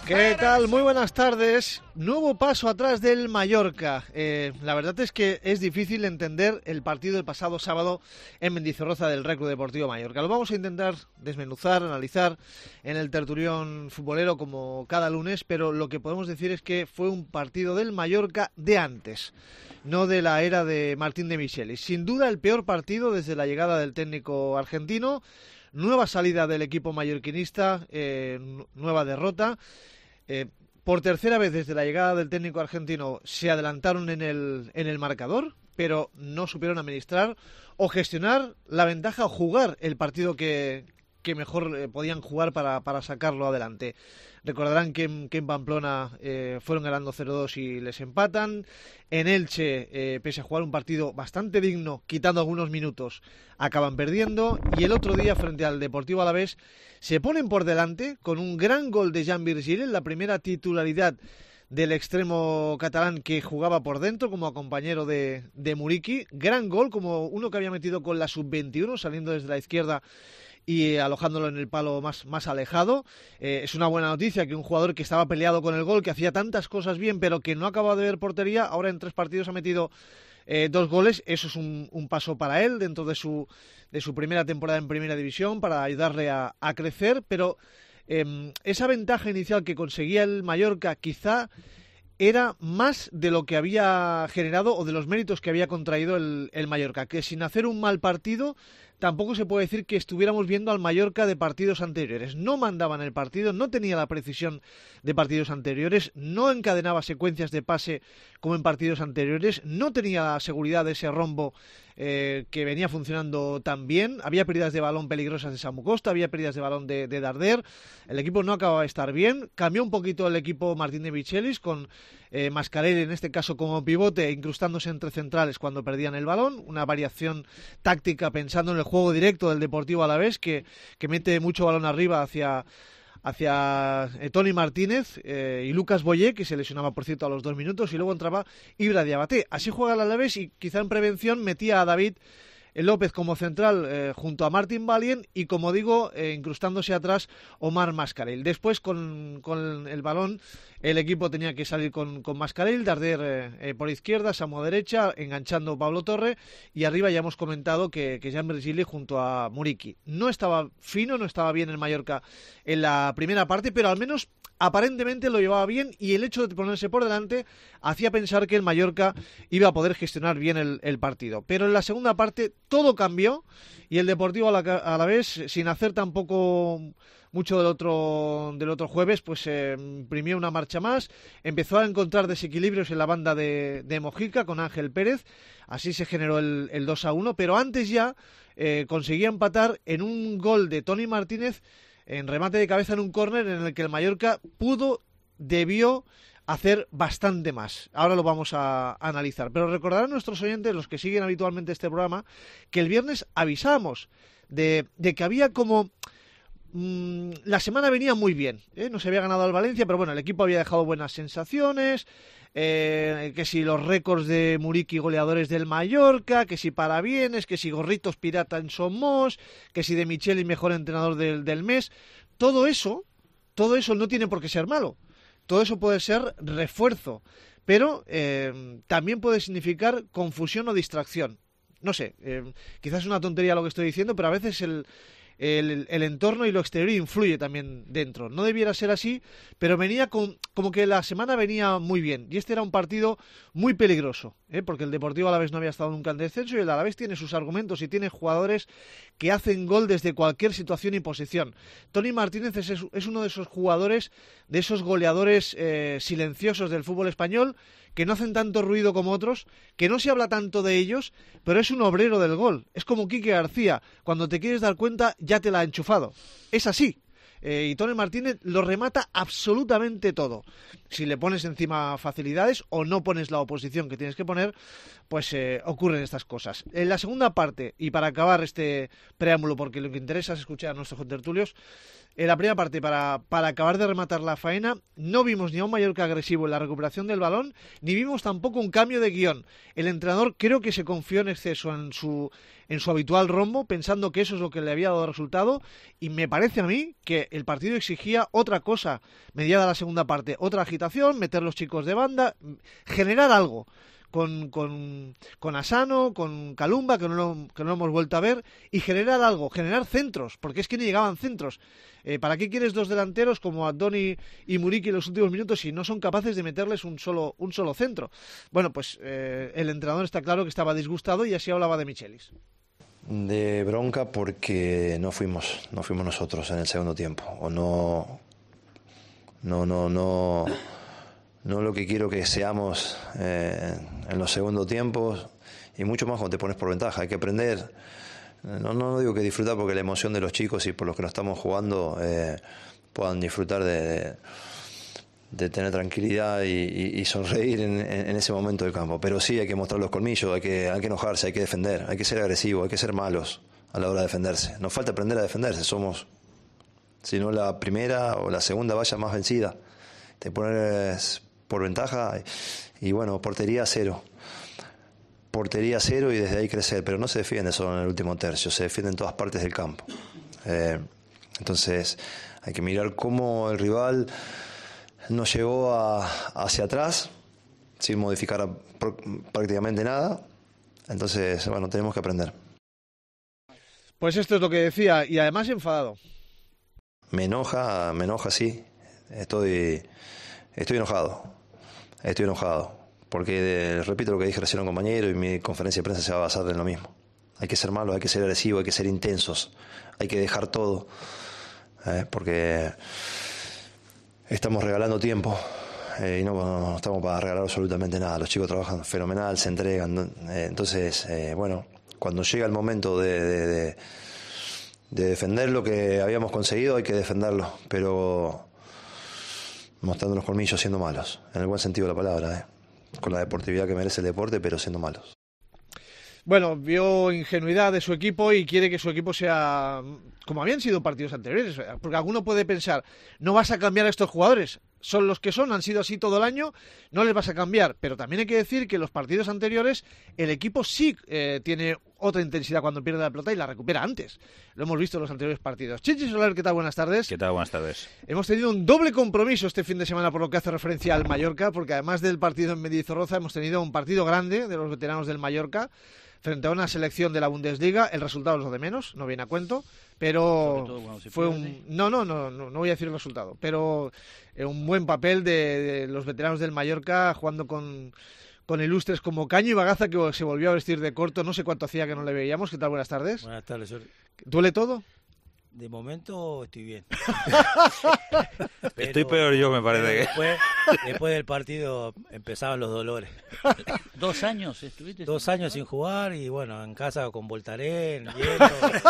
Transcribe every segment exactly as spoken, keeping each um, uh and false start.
¿Qué tal? Muy buenas tardes. Nuevo paso atrás del Mallorca. Eh, la verdad es que es difícil entender el partido del pasado sábado en Mendizorroza del Real Club Deportivo Mallorca. Lo vamos a intentar desmenuzar, analizar en el tertulión futbolero como cada lunes, pero lo que podemos decir es que fue un partido del Mallorca de antes, no de la era de Martín de Michelis. Sin duda el peor partido desde la llegada del técnico argentino. Nueva salida del equipo mallorquinista, eh, nueva derrota. Eh, por tercera vez desde la llegada del técnico argentino se adelantaron en el, en el marcador, pero no supieron administrar o gestionar la ventaja o jugar el partido que, que mejor eh, podían jugar para, para sacarlo adelante. Recordarán que en, que en Pamplona eh, fueron ganando cero dos y les empatan. En Elche, eh, pese a jugar un partido bastante digno, quitando algunos minutos, acaban perdiendo. Y el otro día, frente al Deportivo Alavés, se ponen por delante con un gran gol de Jan Virgili, la primera titularidad del extremo catalán que jugaba por dentro como compañero de, de Muriqui. Gran gol, como uno que había metido con la sub veintiuno, saliendo desde la izquierda y alojándolo en el palo más, más alejado. Eh, es una buena noticia que un jugador que estaba peleado con el gol, que hacía tantas cosas bien, pero que no acababa de ver portería, ahora en tres partidos ha metido eh, dos goles. Eso es un, un paso para él dentro de su, de su primera temporada en Primera División, para ayudarle a, a crecer, pero eh, esa ventaja inicial que conseguía el Mallorca quizá era más de lo que había generado o de los méritos que había contraído el, el Mallorca, que sin hacer un mal partido tampoco se puede decir que estuviéramos viendo al Mallorca de partidos anteriores. No mandaba en el partido, no tenía la precisión de partidos anteriores, no encadenaba secuencias de pase como en partidos anteriores, no tenía la seguridad de ese rombo eh, que venía funcionando tan bien. Había pérdidas de balón peligrosas de Samu Costa, había pérdidas de balón de, de Darder. El equipo no acababa de estar bien. Cambió un poquito el equipo Martín de Michelis con eh, Mascarell en este caso como pivote, incrustándose entre centrales cuando perdían el balón. Una variación táctica pensando en el juego directo del Deportivo Alavés, que, que mete mucho balón arriba hacia, hacia eh, Toni Martínez eh, y Lucas Boyé, que se lesionaba por cierto a los dos minutos, y luego entraba Ibra Diabaté. Así juega el Alavés, y quizá en prevención metía a David López como central eh, junto a Martín Valien, y como digo, eh, incrustándose atrás Omar Mascarell. Después con, con el balón el equipo tenía que salir con, con Mascarell, Darder eh, eh, por izquierda, Samu a derecha, enganchando Pablo Torre, y arriba ya hemos comentado que, que Jan Virgili junto a Muriqui. No estaba fino, no estaba bien el Mallorca en la primera parte, pero al menos aparentemente lo llevaba bien, y el hecho de ponerse por delante hacía pensar que el Mallorca iba a poder gestionar bien el, el partido. Pero en la segunda parte todo cambió, y el Deportivo a la, a la vez, sin hacer tampoco mucho del otro del otro jueves, pues eh, imprimió una marcha más, empezó a encontrar desequilibrios en la banda de, de Mojica con Ángel Pérez, así se generó el, el dos a uno, pero antes ya eh, conseguía empatar en un gol de Toni Martínez en remate de cabeza en un córner, en el que el Mallorca pudo, debió hacer bastante más. Ahora lo vamos a, a analizar. Pero recordarán nuestros oyentes, los que siguen habitualmente este programa, que el viernes avisamos de, de que había como... Mmm, la semana venía muy bien, ¿eh? No se había ganado al Valencia, pero bueno, el equipo había dejado buenas sensaciones, eh, que si los récords de Muriqui goleadores del Mallorca, que si parabienes, que si gorritos pirata en Somos, que si de Michelis mejor entrenador del, del mes. Todo eso, todo eso no tiene por qué ser malo. Todo eso puede ser refuerzo, pero eh, también puede significar confusión o distracción. No sé, eh, quizás es una tontería lo que estoy diciendo, pero a veces el, el, el entorno y lo exterior influye también dentro. No debiera ser así, pero venía con, como que la semana venía muy bien. Y este era un partido muy peligroso, ¿eh? Porque el Deportivo Alavés no había estado nunca en descenso, y el Alavés tiene sus argumentos y tiene jugadores que hacen gol desde cualquier situación y posición. Toni Martínez es, es uno de esos jugadores, de esos goleadores eh, silenciosos del fútbol español, que no hacen tanto ruido como otros, que no se habla tanto de ellos, pero es un obrero del gol. Es como Quique García, cuando te quieres dar cuenta ya te la ha enchufado. Es así. Eh, y Toni Martínez lo remata absolutamente todo. si le pones encima facilidades o no pones la oposición que tienes que poner, pues eh, ocurren estas cosas. En la segunda parte, y para acabar este preámbulo, porque lo que interesa es escuchar a nuestros contertulios, en la primera parte, para, para acabar de rematar la faena, no vimos ni a un Mallorca agresivo en la recuperación del balón, ni vimos tampoco un cambio de guión. El entrenador creo que se confió en exceso en su, en su habitual rombo, pensando que eso es lo que le había dado resultado, y me parece a mí que el partido exigía otra cosa, mediada la segunda parte, otra agitación, meter los chicos de banda, generar algo. Con, con, con Asano, con Kalumba, que no, lo, que no lo hemos vuelto a ver, y generar algo, generar centros, porque es que no llegaban centros. Eh, ¿Para qué quieres dos delanteros como Andoni y Muriqui en los últimos minutos si no son capaces de meterles un solo, un solo centro? Bueno, pues eh, el entrenador está claro que estaba disgustado y así hablaba de Michelis. De bronca porque no fuimos, no fuimos nosotros en el segundo tiempo, o no, no, no, no... No lo que quiero que seamos eh, en los segundos tiempos, y mucho más cuando te pones por ventaja. Hay que aprender, no, no digo que disfrutar, porque la emoción de los chicos y por los que nos estamos jugando eh, puedan disfrutar de, de, de tener tranquilidad y, y, y sonreír en, en ese momento del campo. Pero sí hay que mostrar los colmillos, hay que, hay que enojarse, hay que defender, hay que ser agresivo, hay que ser malos a la hora de defenderse. Nos falta aprender a defenderse, somos, si no la primera o la segunda valla más vencida. Te pones por ventaja y, y bueno, portería cero. Portería cero y desde ahí crecer, pero no se defiende solo en el último tercio, se defiende en todas partes del campo. Eh, entonces hay que mirar cómo el rival nos llegó a, hacia atrás sin modificar pr- prácticamente nada. Entonces, bueno, tenemos que aprender. Pues esto es lo que decía, y además enfadado. Me enoja, me enoja, sí. Estoy, estoy enojado. Estoy enojado, porque eh, repito lo que dije recién a un compañero, y mi conferencia de prensa se va a basar en lo mismo. Hay que ser malos, hay que ser agresivos, hay que ser intensos, hay que dejar todo, eh, porque estamos regalando tiempo eh, y no, no estamos para regalar absolutamente nada. Los chicos trabajan fenomenal, se entregan, eh, entonces, eh, bueno, cuando llega el momento de, de, de, de defender lo que habíamos conseguido, hay que defenderlo, pero mostrando los colmillos, siendo malos, en el buen sentido de la palabra, ¿eh? Con la deportividad que merece el deporte, pero siendo malos. Bueno, vio ingenuidad de su equipo y quiere que su equipo sea como habían sido partidos anteriores, porque alguno puede pensar, no vas a cambiar a estos jugadores, son los que son, han sido así todo el año, no les vas a cambiar, pero también hay que decir que en los partidos anteriores el equipo sí eh, tiene otra intensidad cuando pierde la pelota y la recupera antes. Lo hemos visto en los anteriores partidos. Chichi Soler, ¿qué tal? Buenas tardes. ¿Qué tal? Buenas tardes. Hemos tenido un doble compromiso este fin de semana por lo que hace referencia al Mallorca, porque además del partido en Mendizorroza hemos tenido un partido grande de los veteranos del Mallorca frente a una selección de la Bundesliga. El resultado es lo de menos, no viene a cuento, pero todo, bueno, si fue un... No, no, no, no, no voy a decir el resultado, pero eh, un buen papel de, de los veteranos del Mallorca jugando con... con ilustres como Caño y Bagaza, que se volvió a vestir de corto, no sé cuánto hacía que no le veíamos. ¿Qué tal? Buenas tardes. Buenas tardes, Jordi. ¿Duele todo? De momento estoy bien. Pero, estoy peor yo, me parece. Después, después del partido empezaban los dolores. ¿Dos años estuviste? Dos sin años sin jugar y bueno, en casa con Voltaren, hielo.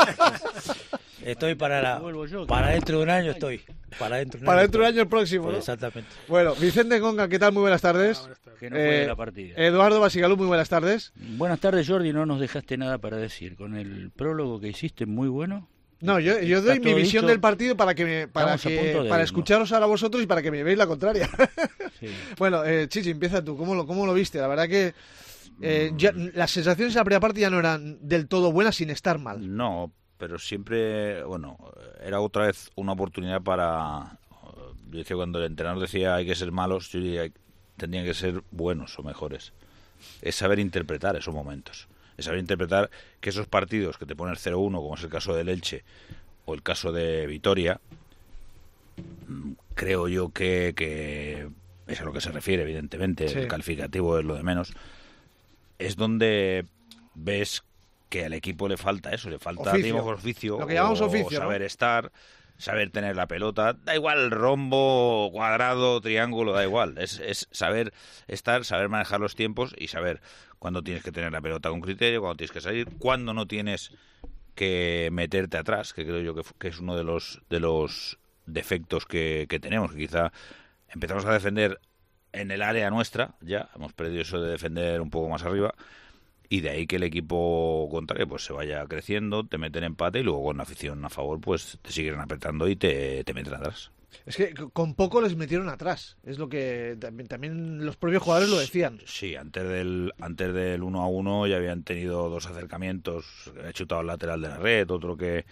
Estoy para la, yo, para dentro de un año estoy. Para dentro de un, para año, dentro de un año el próximo, ¿no? Exactamente. Bueno, Vicente Conga, ¿qué tal? Muy buenas tardes. Ah, buenas tardes. Que no fue de la partida. Eduardo Basigalú, muy buenas tardes. Buenas tardes, Jordi, no nos dejaste nada para decir. Con el prólogo que hiciste, muy bueno. No, yo, yo doy mi visión dicho, del partido para que me, para que para escucharos ahora vosotros y para que me veáis la contraria. Sí. Bueno, eh, Chichi, empieza tú. ¿Cómo lo, cómo lo viste? La verdad que eh, ya, las sensaciones en la primera parte ya no eran del todo buenas sin estar mal. No, pero siempre, bueno, era otra vez una oportunidad para... Yo decía, cuando el entrenador decía hay que ser malos, yo diría tendrían que ser buenos o mejores. Es saber interpretar esos momentos. Es saber interpretar que esos partidos que te ponen cero uno, como es el caso del Elche o el caso de Vitoria, creo yo que, que es a lo que se refiere, evidentemente, sí. El calificativo es lo de menos, es donde ves que al equipo le falta eso, le falta oficio. digamos, oficio, lo que llamamos o oficio, saber ¿no? estar, saber tener la pelota, da igual rombo, cuadrado, triángulo, da igual, es, es saber estar, saber manejar los tiempos y saber cuándo tienes que tener la pelota con criterio, cuándo tienes que salir, cuándo no tienes que meterte atrás, que creo yo que, que es uno de los de los defectos que, que tenemos, que quizá empezamos a defender en el área nuestra, ya hemos perdido eso de defender un poco más arriba, y de ahí que el equipo contrario pues se vaya creciendo, te meten empate y luego con la afición a favor pues te siguen apretando y te, te meten atrás. Es que con poco les metieron atrás, es lo que también, también los propios jugadores lo decían. Sí, antes del antes del uno a uno ya habían tenido dos acercamientos, he chutado el lateral de la red, otro que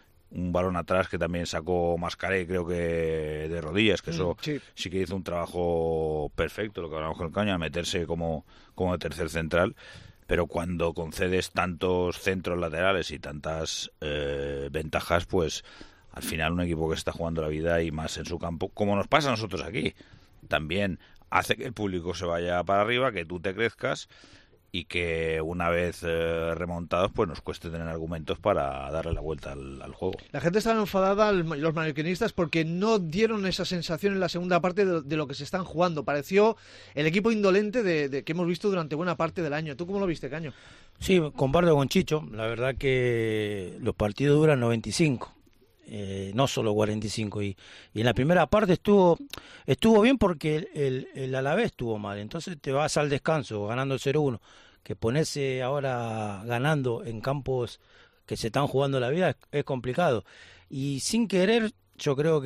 un balón atrás que también sacó Mascaré, creo que de rodillas, que eso mm, sí. sí que hizo un trabajo perfecto, lo que hablamos con el Caño, a meterse como, como de tercer central, pero cuando concedes tantos centros laterales y tantas eh, ventajas, pues al final un equipo que está jugando la vida y más en su campo, como nos pasa a nosotros aquí, también hace que el público se vaya para arriba, que tú te crezcas y que una vez eh, remontados pues nos cueste tener argumentos para darle la vuelta al, al juego. La gente estaba enfadada, los mallorquinistas, porque no dieron esa sensación en la segunda parte de, de lo que se están jugando. Pareció el equipo indolente de, de que hemos visto durante buena parte del año. ¿Tú cómo lo viste, Caño? Sí, comparto con Chicho. La verdad que los partidos duran noventa y cinco. Eh, no solo cuarenta y cinco, y, y en la primera parte estuvo estuvo bien porque el, el, el Alavés estuvo mal, entonces te vas al descanso ganando el cero uno, que ponerse ahora ganando en campos que se están jugando la vida es, es complicado, y sin querer yo creo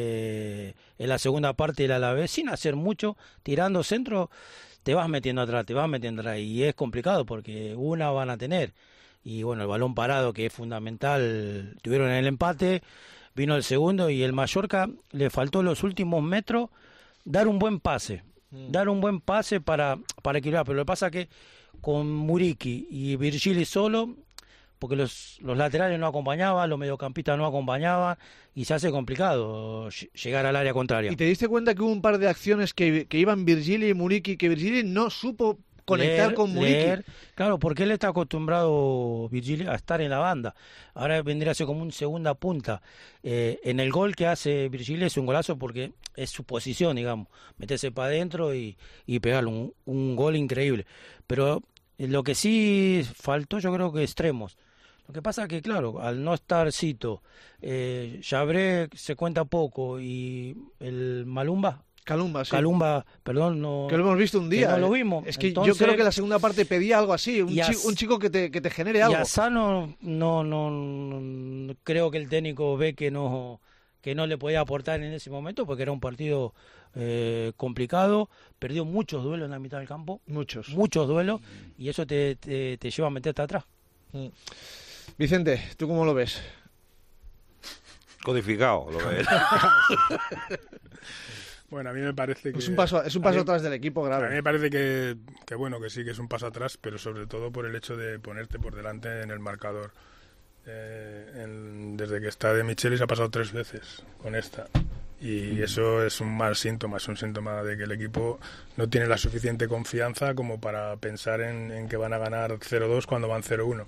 que en la segunda parte el Alavés, sin hacer mucho, tirando centro, te vas metiendo atrás, te vas metiendo atrás, y es complicado porque una van a tener. Y bueno, el balón parado, que es fundamental, tuvieron el empate, vino el segundo, y el Mallorca le faltó en los últimos metros dar un buen pase, mm. dar un buen pase para, para equilibrar, pero lo que pasa es que con Muriqui y Virgili solo, porque los, los laterales no acompañaban, los mediocampistas no acompañaban, y se hace complicado llegar al área contraria. ¿Y te diste cuenta que hubo un par de acciones que, que iban Virgili y Muriqui, que Virgili no supo conectar leer, con Muriqui? Leer, claro, porque él está acostumbrado, Virgilio, a estar en la banda. Ahora vendría a ser como un segunda punta. Eh, en el gol que hace Virgilio es un golazo porque es su posición, digamos, meterse para adentro y, y pegarle un, un gol increíble. Pero lo que sí faltó, yo creo que extremos. Lo que pasa es que, claro, al no estar Cito, eh, Chabré se cuenta poco, y el Malumba, Calumba, sí. Calumba, perdón, no... Que lo hemos visto un día. No lo vimos. Es que Entonces, yo creo que la segunda parte pedía algo así, un, a, chico, un chico que te, que te genere algo. Y a Sano no, no, no, creo que el técnico ve que no, que no le podía aportar en ese momento, porque era un partido eh, complicado, perdió muchos duelos en la mitad del campo. Muchos. Muchos duelos, y eso te, te, te lleva a meterte atrás. Mm. Vicente, ¿tú cómo lo ves? Codificado, lo ves. Bueno, a mí me parece que... Es un paso, es un paso mí, atrás del equipo grave. A mí me parece que, que, bueno, que sí, que es un paso atrás, pero sobre todo por el hecho de ponerte por delante en el marcador. Eh, en, desde que está de Michelis ha pasado tres veces con esta. Y eso es un mal síntoma, es un síntoma de que el equipo no tiene la suficiente confianza como para pensar en, en que van a ganar cero dos cuando van cero uno.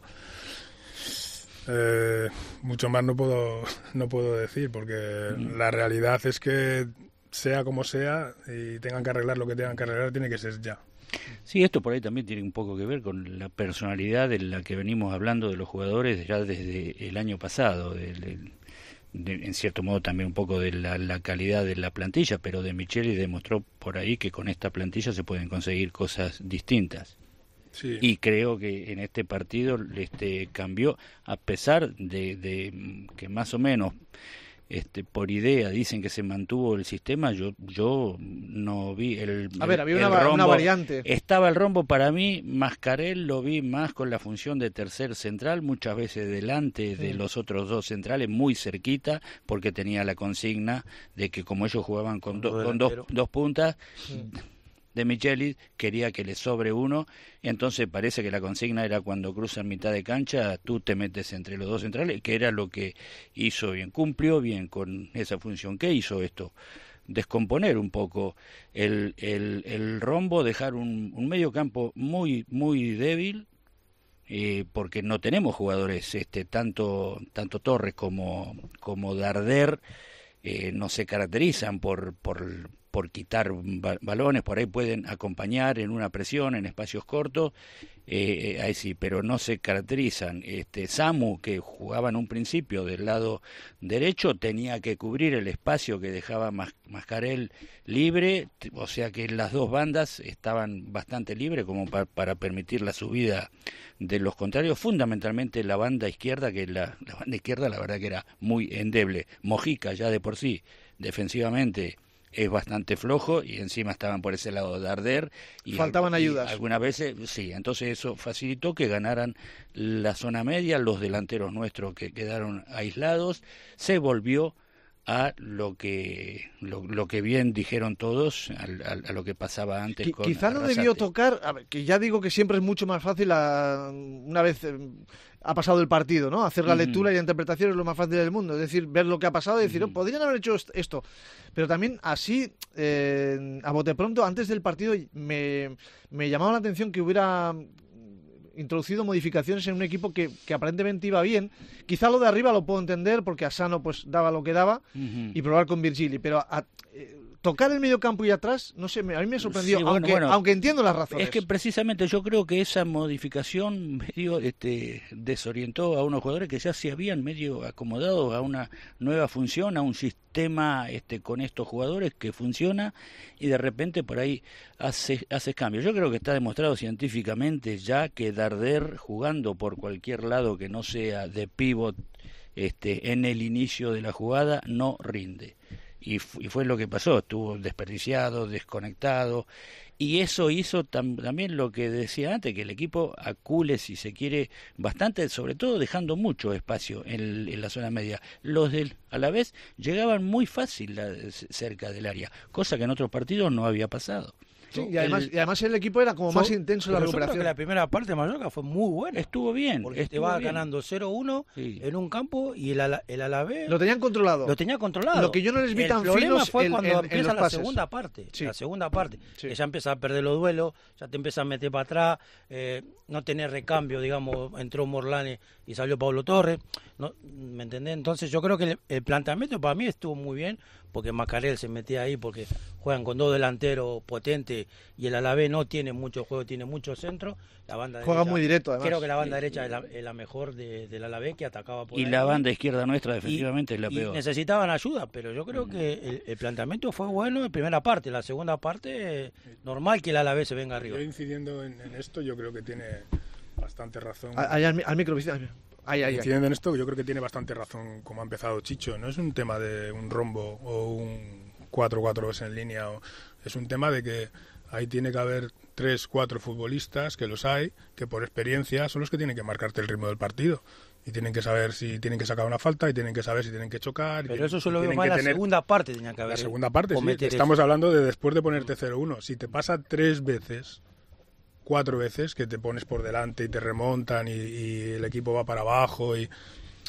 Eh, mucho más no puedo, no puedo decir, porque mm. la realidad es que sea como sea y tengan que arreglar lo que tengan que arreglar, tiene que ser ya. Sí, esto por ahí también tiene un poco que ver con la personalidad de la que venimos hablando de los jugadores ya desde el año pasado, de, de, de, en cierto modo también un poco de la, la calidad de la plantilla, pero de Micheli demostró por ahí que con esta plantilla se pueden conseguir cosas distintas. Sí. Y creo que en este partido este cambió, a pesar de, de que más o menos este por idea dicen que se mantuvo el sistema, yo yo no vi el a ver, había el una, rombo, una variante. Estaba el rombo para mí, Mascarel lo vi más con la función de tercer central, muchas veces delante de sí. los otros dos centrales, muy cerquita, porque tenía la consigna de que como ellos jugaban con, do, con dos, dos puntas, sí. de Michelis, quería que le sobre uno, y entonces parece que la consigna era cuando cruzan mitad de cancha, tú te metes entre los dos centrales, que era lo que hizo bien, cumplió bien con esa función. ¿Qué hizo esto? Descomponer un poco el, el, el rombo, dejar un, un medio campo muy, muy débil, eh, porque no tenemos jugadores, este tanto, tanto Torres como, como Darder, eh, no se caracterizan por... por por quitar ba- balones, por ahí pueden acompañar en una presión, en espacios cortos, eh, ahí sí, pero no se caracterizan. Este Samu, que jugaba en un principio del lado derecho, tenía que cubrir el espacio que dejaba Mas- Mascarell libre, o sea que las dos bandas estaban bastante libres como pa- para permitir la subida de los contrarios, fundamentalmente la banda izquierda, que la, la banda izquierda la verdad que era muy endeble. Mojica ya de por sí, defensivamente, es bastante flojo y encima estaban por ese lado de Darder. Y Faltaban y ayudas. Algunas veces, sí, entonces eso facilitó que ganaran la zona media, los delanteros nuestros que quedaron aislados, se volvió a lo que lo, lo que bien dijeron todos, al, al, a lo que pasaba antes. Qui- con Quizá no Arrasate. debió tocar, a ver, que ya digo que siempre es mucho más fácil a- una vez eh, ha pasado el partido, ¿no? Hacer la Ujú. lectura y la interpretación es lo más fácil del mundo, es decir, ver lo que ha pasado y decir, Ujú. oh, podrían haber hecho est- esto. Pero también así, eh, a bote pronto, antes del partido me, me llamaba la atención que hubiera introducido modificaciones en un equipo que, que aparentemente iba bien. Quizá lo de arriba lo puedo entender porque Asano pues daba lo que daba Ujú. y probar con Virgili, pero a- eh, tocar el medio campo y atrás, no sé, me- a mí me sorprendió, Sí, bueno, aunque, bueno, aunque entiendo las razones. Es que precisamente yo creo que esa modificación medio este, desorientó a unos jugadores que ya se habían medio acomodado a una nueva función, a un sistema este, con estos jugadores que funciona, y de repente por ahí hace, hace cambios. Yo creo que está demostrado científicamente ya que Darder, jugando por cualquier lado que no sea de pivot este, en el inicio de la jugada, no rinde. Y, fu- y fue lo que pasó, estuvo desperdiciado, desconectado, y eso hizo tam- también lo que decía antes, que el equipo acule, si se quiere, bastante, sobre todo dejando mucho espacio en, el- en la zona media. Los del a la vez llegaban muy fácil la- c- cerca del área, cosa que en otros partidos no había pasado. Sí, y, además, El- y además el equipo era como Fue- más intenso en la pero yo creo recuperación. que la primera parte de Mallorca fue muy buena. Estuvo bien, Porque te estuvo va bien. ganando cero uno Sí. en un campo y el, ala- el Alavés Lo tenían controlado. lo tenía controlado. Lo que yo no les vi el tan problema finos fue en- cuando en- en empieza los la pases. segunda parte. Sí. La segunda parte. Sí. Que ya empieza a perder los duelos, ya te empieza a meter para atrás, eh, no tenés recambio, digamos, entró Morlane y salió Pablo Torres. No, ¿me entendés? Entonces yo creo que el, el planteamiento para mí estuvo muy bien, porque Macarel se metía ahí porque juegan con dos delanteros potentes y el Alavés no tiene mucho juego, tiene mucho centro. La banda Juega derecha- muy directo, además. Creo que la banda derecha es la, es la mejor de, del Alavés, que atacaba por Y ahí. la banda izquierda nuestra Y- defensivamente es la y peor. necesitaban ayuda, pero yo creo que el, el planteamiento fue bueno en primera parte. La segunda parte, eh, normal que el Alavés se venga arriba. Yo incidiendo en, en esto, yo creo que tiene bante razón. A- Ahí al, mi- al micro, Vicente. Ahí, ahí, ahí. Incidiendo en esto, yo creo que tiene bastante razón como ha empezado Chicho. No es un tema de un rombo o un cuatro cuatro en línea. O, es un tema de que ahí tiene que haber tres, cuatro futbolistas, que los hay, que por experiencia son los que tienen que marcarte el ritmo del partido. Y tienen que saber si tienen que sacar una falta y tienen que saber si tienen que chocar. y Pero tienen- eso yo lo y veo tienen más que en la tener- segunda parte, tenía que haber. La segunda parte, sí. cometer Estamos eso. hablando de después de ponerte cero uno. Si te pasa tres veces, cuatro veces, que te pones por delante y te remontan y, y el equipo va para abajo y...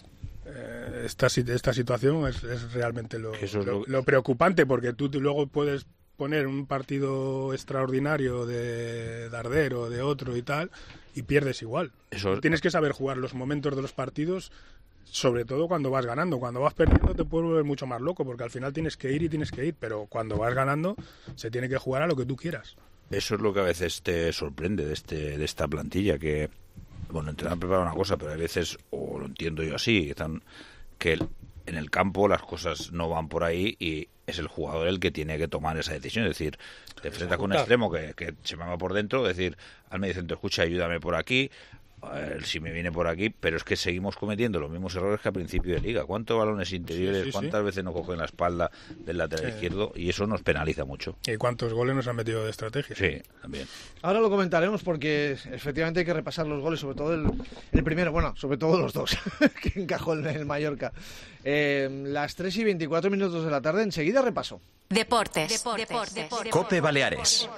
eh, esta, si- esta situación es, es realmente lo, Eso es lo- lo- lo preocupante, porque tú, tú luego puedes poner un partido extraordinario de Darder o de otro y tal, y pierdes igual. Eso- Tienes que saber jugar los momentos de los partidos, sobre todo cuando vas ganando. Cuando vas perdiendo te puedes volver mucho más loco, porque al final tienes que ir y tienes que ir, pero cuando vas ganando se tiene que jugar a lo que tú quieras. Eso es lo que a veces te sorprende de este de esta plantilla, que, bueno, entrenar prepara una cosa, pero a veces, o lo entiendo yo así, que están- que el- en el campo las cosas no van por ahí y es el jugador el que tiene que tomar esa decisión. Es decir, te enfrentas con un extremo que, que se me va por dentro, decir al medio centro, escucha, ayúdame por aquí, eh, si me viene por aquí, pero es que seguimos cometiendo los mismos errores que a principio de liga. ¿Cuántos balones interiores, Sí, sí, sí. cuántas veces nos cogen la espalda del lateral Sí. izquierdo? Y eso nos penaliza mucho. ¿Y cuántos goles nos han metido de estrategia? Sí, también. Ahora lo comentaremos porque efectivamente hay que repasar los goles, sobre todo el, el primero, bueno, sobre todo los dos que encajó en el Mallorca. Eh, las tres y veinticuatro minutos de la tarde, enseguida repaso. Deportes. Deportes. Deportes. Cope Baleares.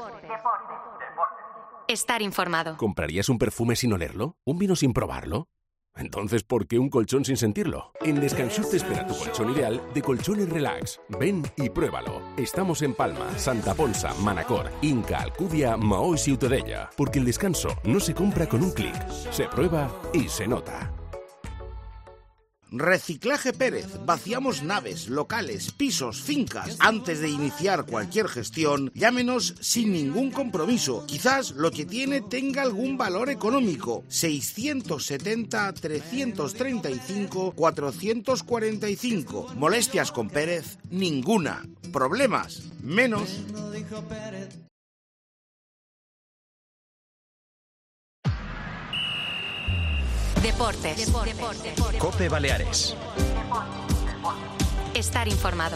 Estar informado. ¿Comprarías un perfume sin olerlo? ¿Un vino sin probarlo? Entonces, ¿por qué un colchón sin sentirlo? En Descansur te espera tu colchón ideal de Colchones Relax. Ven y pruébalo. Estamos en Palma, Santa Ponsa, Manacor, Inca, Alcudia, Maó y Ciutadella. Porque el descanso no se compra con un clic. Se prueba y se nota. Reciclaje Pérez. Vaciamos naves, locales, pisos, fincas. Antes de iniciar cualquier gestión, llámenos sin ningún compromiso. Quizás lo que tiene tenga algún valor económico. seiscientos setenta, trescientos treinta y cinco, cuatrocientos cuarenta y cinco. Molestias con Pérez, ninguna. Problemas, menos. Deportes. Deportes. Deportes. COPE Baleares. Estar informado.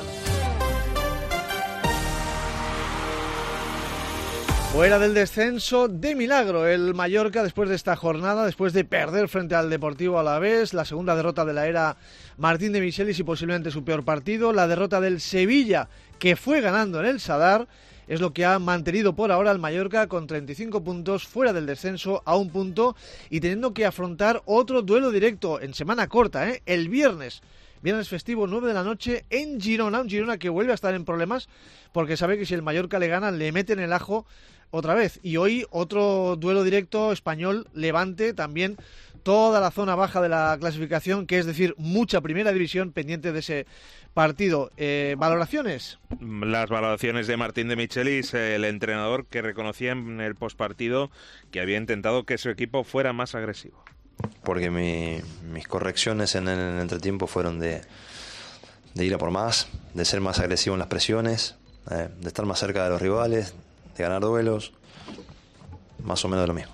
Fuera del descenso de milagro el Mallorca después de esta jornada, después de perder frente al Deportivo Alavés, la segunda derrota de la era Martín de Michelis y posiblemente su peor partido, la derrota del Sevilla que fue ganando en el Sadar, es lo que ha mantenido por ahora al Mallorca con treinta y cinco puntos fuera del descenso a un punto y teniendo que afrontar otro duelo directo en semana corta, ¿eh? el viernes. Viernes festivo, nueve de la noche, en Girona, un Girona que vuelve a estar en problemas porque sabe que si el Mallorca le gana, le meten el ajo otra vez. Y hoy otro duelo directo Español-Levante, también toda la zona baja de la clasificación, que es decir, mucha primera división pendiente de ese partido. Eh, ¿Valoraciones? Las valoraciones de Martín de Michelis, el entrenador que reconocía en el postpartido que había intentado que su equipo fuera más agresivo. Porque mi, mis correcciones en el entretiempo fueron de, de ir a por más, de ser más agresivo en las presiones, eh, de estar más cerca de los rivales, de ganar duelos, más o menos lo mismo.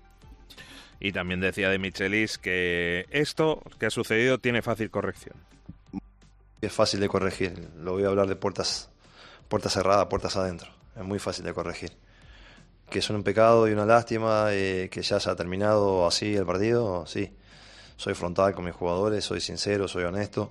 Y también decía de Michelis que esto que ha sucedido tiene fácil corrección. Es fácil de corregir, lo voy a hablar de puertas, puertas cerradas, puertas adentro, es muy fácil de corregir. Que es un pecado y una lástima, eh, que ya se ha terminado así el partido, sí. Soy frontal con mis jugadores, soy sincero, soy honesto.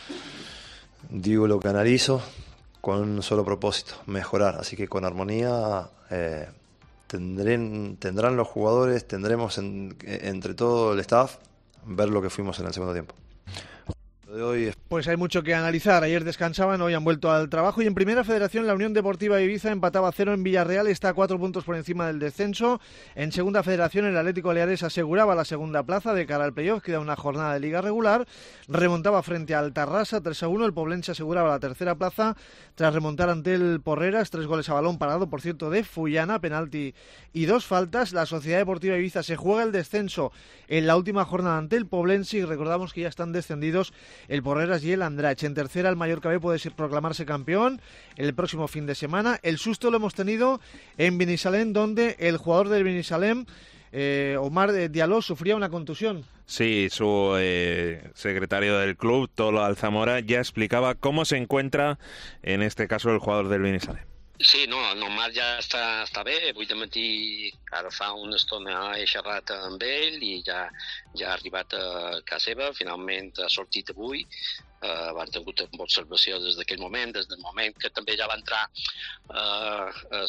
Digo lo que analizo con un solo propósito, mejorar. Así que con armonía eh, tendrán, tendrán los jugadores, tendremos en, entre todo el staff, ver lo que fuimos en el segundo tiempo. De hoy es... Pues hay mucho que analizar. Ayer descansaban, hoy han vuelto al trabajo y en Primera Federación la Unión Deportiva Ibiza empataba a cero en Villarreal, está a cuatro puntos por encima del descenso. En Segunda Federación el Atlético Baleares aseguraba la segunda plaza de cara al playoff, queda una jornada de liga regular, remontaba frente al Tarrasa tres a uno, el Poblense aseguraba la tercera plaza tras remontar ante el Porreras, tres goles a balón parado, por cierto, de Fullana, penalti y dos faltas. La Sociedad Deportiva Ibiza se juega el descenso en la última jornada ante el Poblense y recordamos que ya están descendidos el Porreras y el Andratx. En tercera el Mallorca B puede proclamarse campeón el próximo fin de semana. El susto lo hemos tenido en Binissalem, donde el jugador del Binissalem, eh, Omar Diallo, sufría una contusión. Sí, su eh, secretario del club, Tolo Alzamora, ya explicaba cómo se encuentra en este caso el jugador del Binissalem. Sí, no, el Omar ja està, està bé. Avui de matí, ara fa una estona, he xerrat amb ell i ja, ja ha arribat a casa seva. Finalment ha sortit avui. Uh, van tengut amb observació des d'aquell moment, des del moment que també ja va entrar uh, a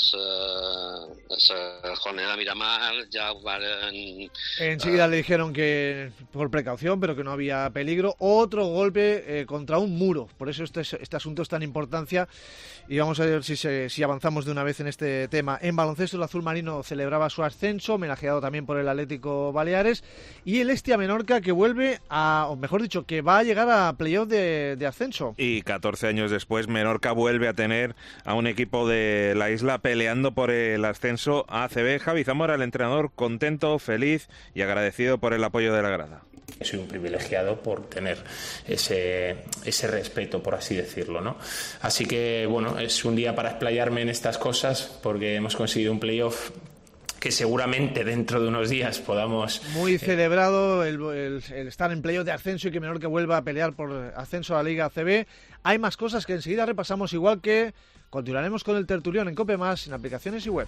la jornada de Miramar, ja ho varen... Enseguida uh, le dijeron que por precaución, pero que no había peligro. Otro golpe eh, contra un muro. Por eso este, este asunto es tan importancia y vamos a ver si, se, si avanzamos de una vez en este tema. En baloncesto el azul marino celebraba su ascenso, homenajeado también por el Atlético Baleares, y el Hestia Menorca que vuelve a, o mejor dicho, que va a llegar a playoff de de ascenso. Y catorce años después Menorca vuelve a tener a un equipo de la isla peleando por el ascenso a A C B. Javi Zamora, el entrenador, contento, feliz y agradecido por el apoyo de la grada. Soy un privilegiado por tener ese, ese respeto, por así decirlo, ¿no? Así que, bueno, es un día para explayarme en estas cosas porque hemos conseguido un playoff que seguramente dentro de unos días podamos... Muy celebrado el, el, el estar en playoff de ascenso y que Menorca vuelva a pelear por ascenso a la Liga A C B. Hay más cosas que enseguida repasamos, igual que continuaremos con el tertulión en COPE Más, en aplicaciones y web.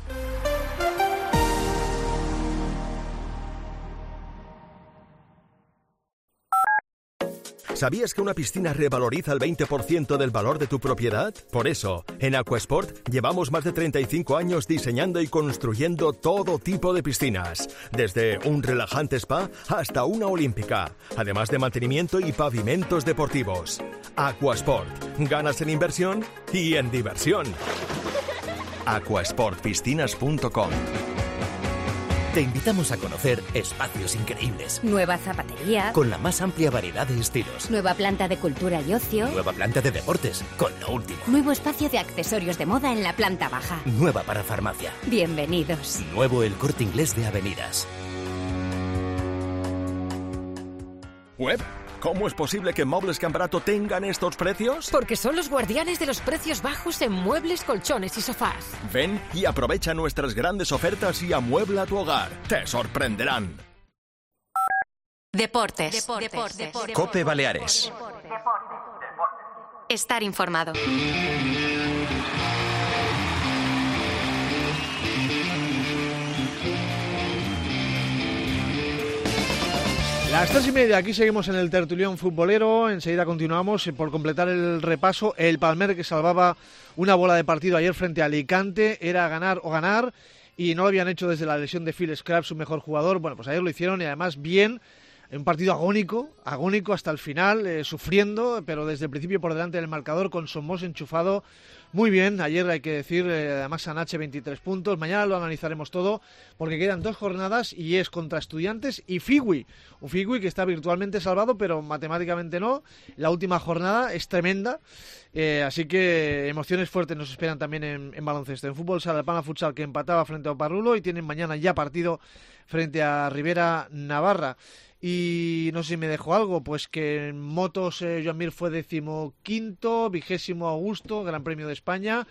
¿Sabías que una piscina revaloriza el veinte por ciento del valor de tu propiedad? Por eso, en Aquasport llevamos más de treinta y cinco años diseñando y construyendo todo tipo de piscinas, desde un relajante spa hasta una olímpica, además de mantenimiento y pavimentos deportivos. Aquasport, ganas en inversión y en diversión. aquasport piscinas punto com. Te invitamos a conocer espacios increíbles. Nueva zapatería. Con la más amplia variedad de estilos. Nueva planta de cultura y ocio. Nueva planta de deportes, con lo último. Nuevo espacio de accesorios de moda en la planta baja. Nueva para farmacia. Bienvenidos. Nuevo El Corte Inglés de Avenidas. ¿Web? ¿Cómo es posible que Muebles Cambarato tengan estos precios? Porque son los guardianes de los precios bajos en muebles, colchones y sofás. Ven y aprovecha nuestras grandes ofertas y amuebla tu hogar. Te sorprenderán. Deportes. Deportes. Deportes. Cope Baleares. Estar informado. Las tres y media, aquí seguimos en el tertulión futbolero, enseguida continuamos por completar el repaso. El Palmer, que salvaba una bola de partido ayer frente a Alicante, era ganar o ganar, y no lo habían hecho desde la lesión de Phil Scrap, su mejor jugador. Bueno, pues ayer lo hicieron y además bien, un partido agónico, agónico hasta el final, eh, sufriendo, pero desde el principio por delante del marcador, con Somos enchufado. Muy bien, ayer hay que decir, eh, además Sanache veintitrés puntos, mañana lo analizaremos todo, porque quedan dos jornadas y es contra Estudiantes y Figui, un Figui que está virtualmente salvado, pero matemáticamente no. La última jornada es tremenda, eh, así que emociones fuertes nos esperan también en, en baloncesto. En fútbol, Salapana Futsal, que empataba frente a Oparrulo, y tienen mañana ya partido frente a Rivera Navarra. Y no sé si me dejó algo, pues que en motos eh, Joan Mir fue decimoquinto, vigésimo Augusto, Gran Premio de España,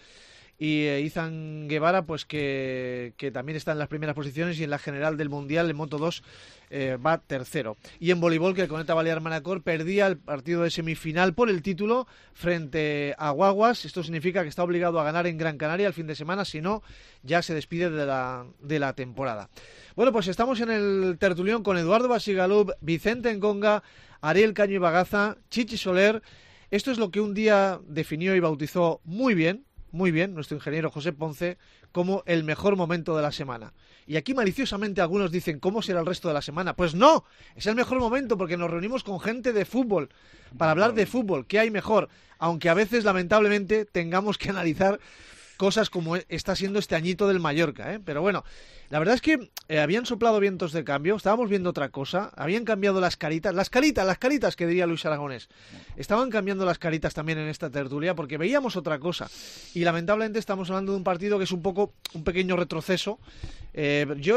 y eh, Izan Guevara, pues que, que también está en las primeras posiciones, y en la general del Mundial en Moto dos eh, va tercero. Y en voleibol, que el Coneta Balear Manacor perdía el partido de semifinal por el título frente a Guaguas. Esto significa que está obligado a ganar en Gran Canaria el fin de semana, si no, ya se despide de la, de la temporada. Bueno, pues estamos en el tertulión con Eduardo Basigalup, Vicente Enconga, Ariel Caño y Bagaza, Chichi Soler. Esto es lo que un día definió y bautizó muy bien, muy bien, nuestro ingeniero José Ponce, como el mejor momento de la semana. Y aquí maliciosamente algunos dicen, ¿cómo será el resto de la semana? Pues no, es el mejor momento porque nos reunimos con gente de fútbol para hablar de fútbol. ¿Qué hay mejor? Aunque a veces, lamentablemente, tengamos que analizar cosas como está siendo este añito del Mallorca, ¿eh? Pero bueno, la verdad es que eh, habían soplado vientos de cambio, estábamos viendo otra cosa, habían cambiado las caritas, las caritas, las caritas que diría Luis Aragonés, estaban cambiando las caritas también en esta tertulia porque veíamos otra cosa, y lamentablemente estamos hablando de un partido que es un poco, un pequeño retroceso. Eh, yo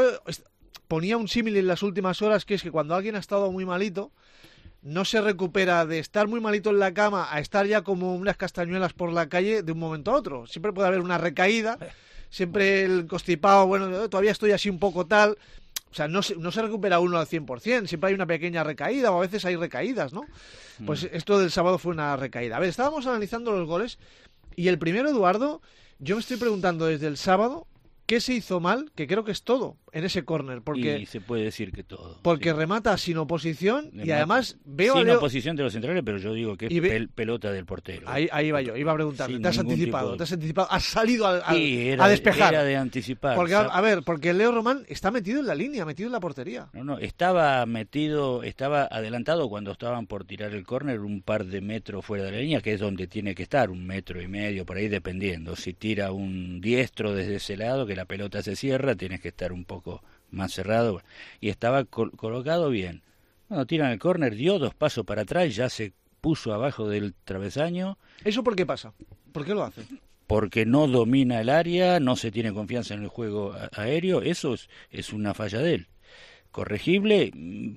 ponía un símil en las últimas horas, que es que cuando alguien ha estado muy malito, no se recupera de estar muy malito en la cama a estar ya como unas castañuelas por la calle de un momento a otro. Siempre puede haber una recaída, siempre el constipado, bueno, todavía estoy así un poco tal. O sea, no se, no se recupera uno al cien por ciento, siempre hay una pequeña recaída, o a veces hay recaídas, ¿no? Pues mm. esto del sábado fue una recaída. A ver, estábamos analizando los goles, y el primero, Eduardo, yo me estoy preguntando desde el sábado, ¿qué se hizo mal? Que creo que es todo en ese córner, porque y se puede decir que todo. Porque sí. remata sin oposición remata. Y además veo sin a Leo... oposición de los centrales, pero yo digo que es ve... pel pelota del portero. Ahí, ahí va yo, iba a preguntar, sin te has anticipado, tipo... te has anticipado, has salido al, al, sí, era, a despejar. Era de anticipar. Porque a, a ver, porque Leo Román está metido en la línea, metido en la portería. No, no, estaba metido, estaba adelantado cuando estaban por tirar el córner un par de metros fuera de la línea, que es donde tiene que estar, un metro y medio por ahí dependiendo. Si tira un diestro desde ese lado, que la pelota se cierra, tienes que estar un poco más cerrado, y estaba col colocado bien. Cuando tiran el córner, dio dos pasos para atrás, ya se puso abajo del travesaño. ¿Eso por qué pasa? ¿Por qué lo hace? Porque no domina el área, no se tiene confianza en el juego aéreo, eso es, es una falla de él. Corregible,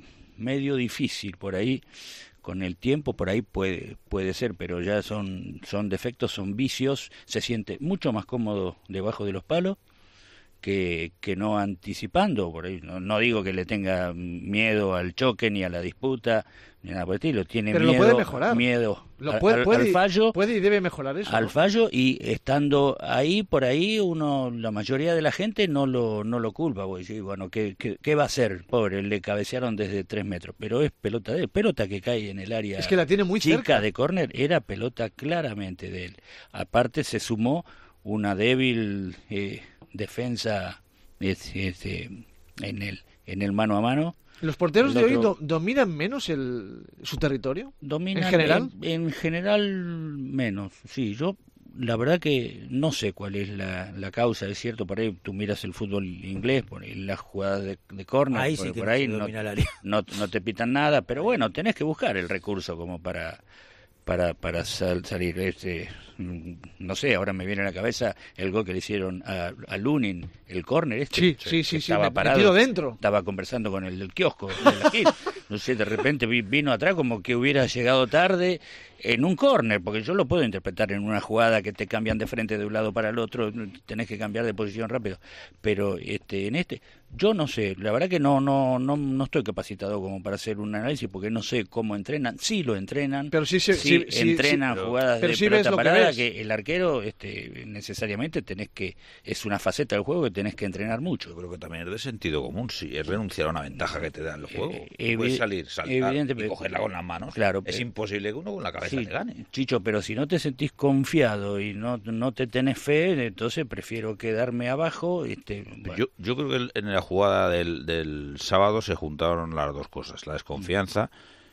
medio difícil por ahí, con el tiempo por ahí puede puede ser, pero ya son, son defectos, son vicios, se siente mucho más cómodo debajo de los palos, Que, que no anticipando, por ahí no, no digo que le tenga miedo al choque ni a la disputa ni nada por el estilo, tiene pero miedo, lo puede mejorar. miedo lo puede, al, puede, al fallo, puede y debe mejorar eso, al ¿no? fallo, y estando ahí por ahí uno, la mayoría de la gente no lo no lo culpa, porque bueno, ¿qué, qué, qué va a hacer? Pobre, le cabecearon desde tres metros, pero es pelota de él, pelota que cae en el área, es que la tiene muy chica cerca. De córner, era pelota claramente de él. Aparte se sumó una débil eh, defensa Es, es, eh, en el en el mano a mano. ¿Los porteros el de hoy otro... do, dominan menos el, su territorio? Dominan, ¿En general? En, en general menos, sí. Yo la verdad que no sé cuál es la, la causa, es cierto, por ahí tú miras el fútbol inglés, por ahí las jugadas de, de córner, ahí por, sí que por no ahí se no, domina la liga. no, no te pitan nada, pero bueno, tenés que buscar el recurso como para para para sal, salir. Este, no sé, ahora me viene a la cabeza el gol que le hicieron a, a Lunin, el córner este, sí, sí, sí, estaba sí, parado, metido dentro. Estaba conversando con el del kiosco de la esquina. No sé, de repente vi, vino atrás como que hubiera llegado tarde en un córner, porque yo lo puedo interpretar en una jugada que te cambian de frente de un lado para el otro, tenés que cambiar de posición rápido, pero este en este yo no sé, la verdad que no no no no estoy capacitado como para hacer un análisis, porque no sé cómo entrenan, sí lo entrenan, pero sí, sí, sí, sí entrenan sí, jugadas pero de sí pelota que parada ves. que el arquero este necesariamente tenés que, es una faceta del juego que tenés que entrenar mucho. Yo creo que también es de sentido común, si es renunciar a una ventaja que te da el juego. Eh, puedes salir, saltar y cogerla con las manos. Claro, es pero, imposible que uno con la cabeza sí, te gane. Chicho, pero si no te sentís confiado y no, no te tenés fe, entonces prefiero quedarme abajo. Este, bueno. yo, yo creo que en la jugada del, del sábado se juntaron las dos cosas, la desconfianza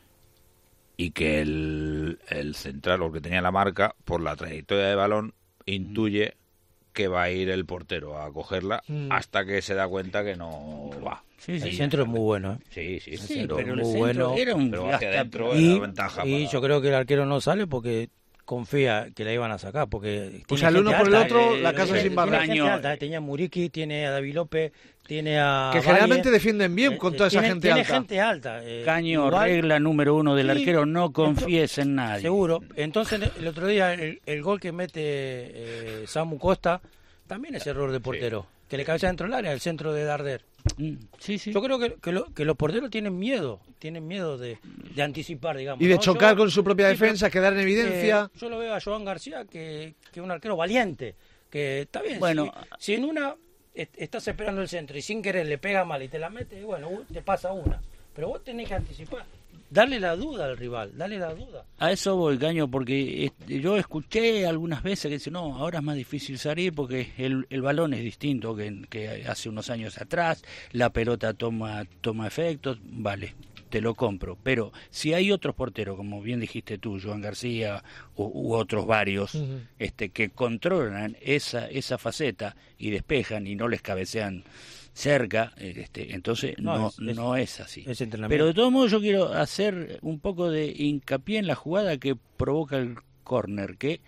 y que el, el central, o que tenía la marca, por la trayectoria de balón, intuye que va a ir el portero a cogerla mm. hasta que se da cuenta que no va. Sí, sí, el centro es muy bueno, ¿eh? Sí, sí, sí, sí pero, pero muy el bueno. Era un pero hacia adentro y, era ventaja. Y para... yo creo que el arquero no sale porque confía que la iban a sacar, porque pues al uno por alta, el otro, eh, la casa eh, sin barrer. Tiene gente alta, eh, tenía a Muriqui, tiene a David López, tiene a que generalmente Valle, defienden bien con toda tiene, esa gente tiene alta. gente alta. Eh, Caño, igual, regla número uno del sí, arquero, no confíes entonces, en nadie. Seguro. Entonces, el otro día, el, el gol que mete eh, Samu Costa, también es error de portero. Sí. Que le cabeza dentro del área, el centro de Darder. Mm, sí, sí. Yo creo que, que, lo, que los porteros tienen miedo, tienen miedo de, de anticipar, digamos. Y de ¿no? chocar yo, con su propia sí, defensa, quedar en evidencia. Eh, yo lo veo a Joan García, que es un arquero valiente, que está bien. Bueno, si, si en una est estás esperando el centro y sin querer le pega mal y te la mete, bueno, te pasa una. Pero vos tenés que anticipar. Darle la duda al rival, darle la duda. A eso voy, Caño, porque yo escuché algunas veces que dicen, no, ahora es más difícil salir porque el, el balón es distinto que, que hace unos años atrás, la pelota toma, toma efectos, vale, te lo compro. Pero si hay otros porteros, como bien dijiste tú, Joan García, u, u otros varios, uh-huh. este, que controlan esa, esa faceta y despejan y no les cabecean cerca, este, entonces no, no, es, no es así. Es Pero de todos modos yo quiero hacer un poco de hincapié en la jugada que provoca el córner, que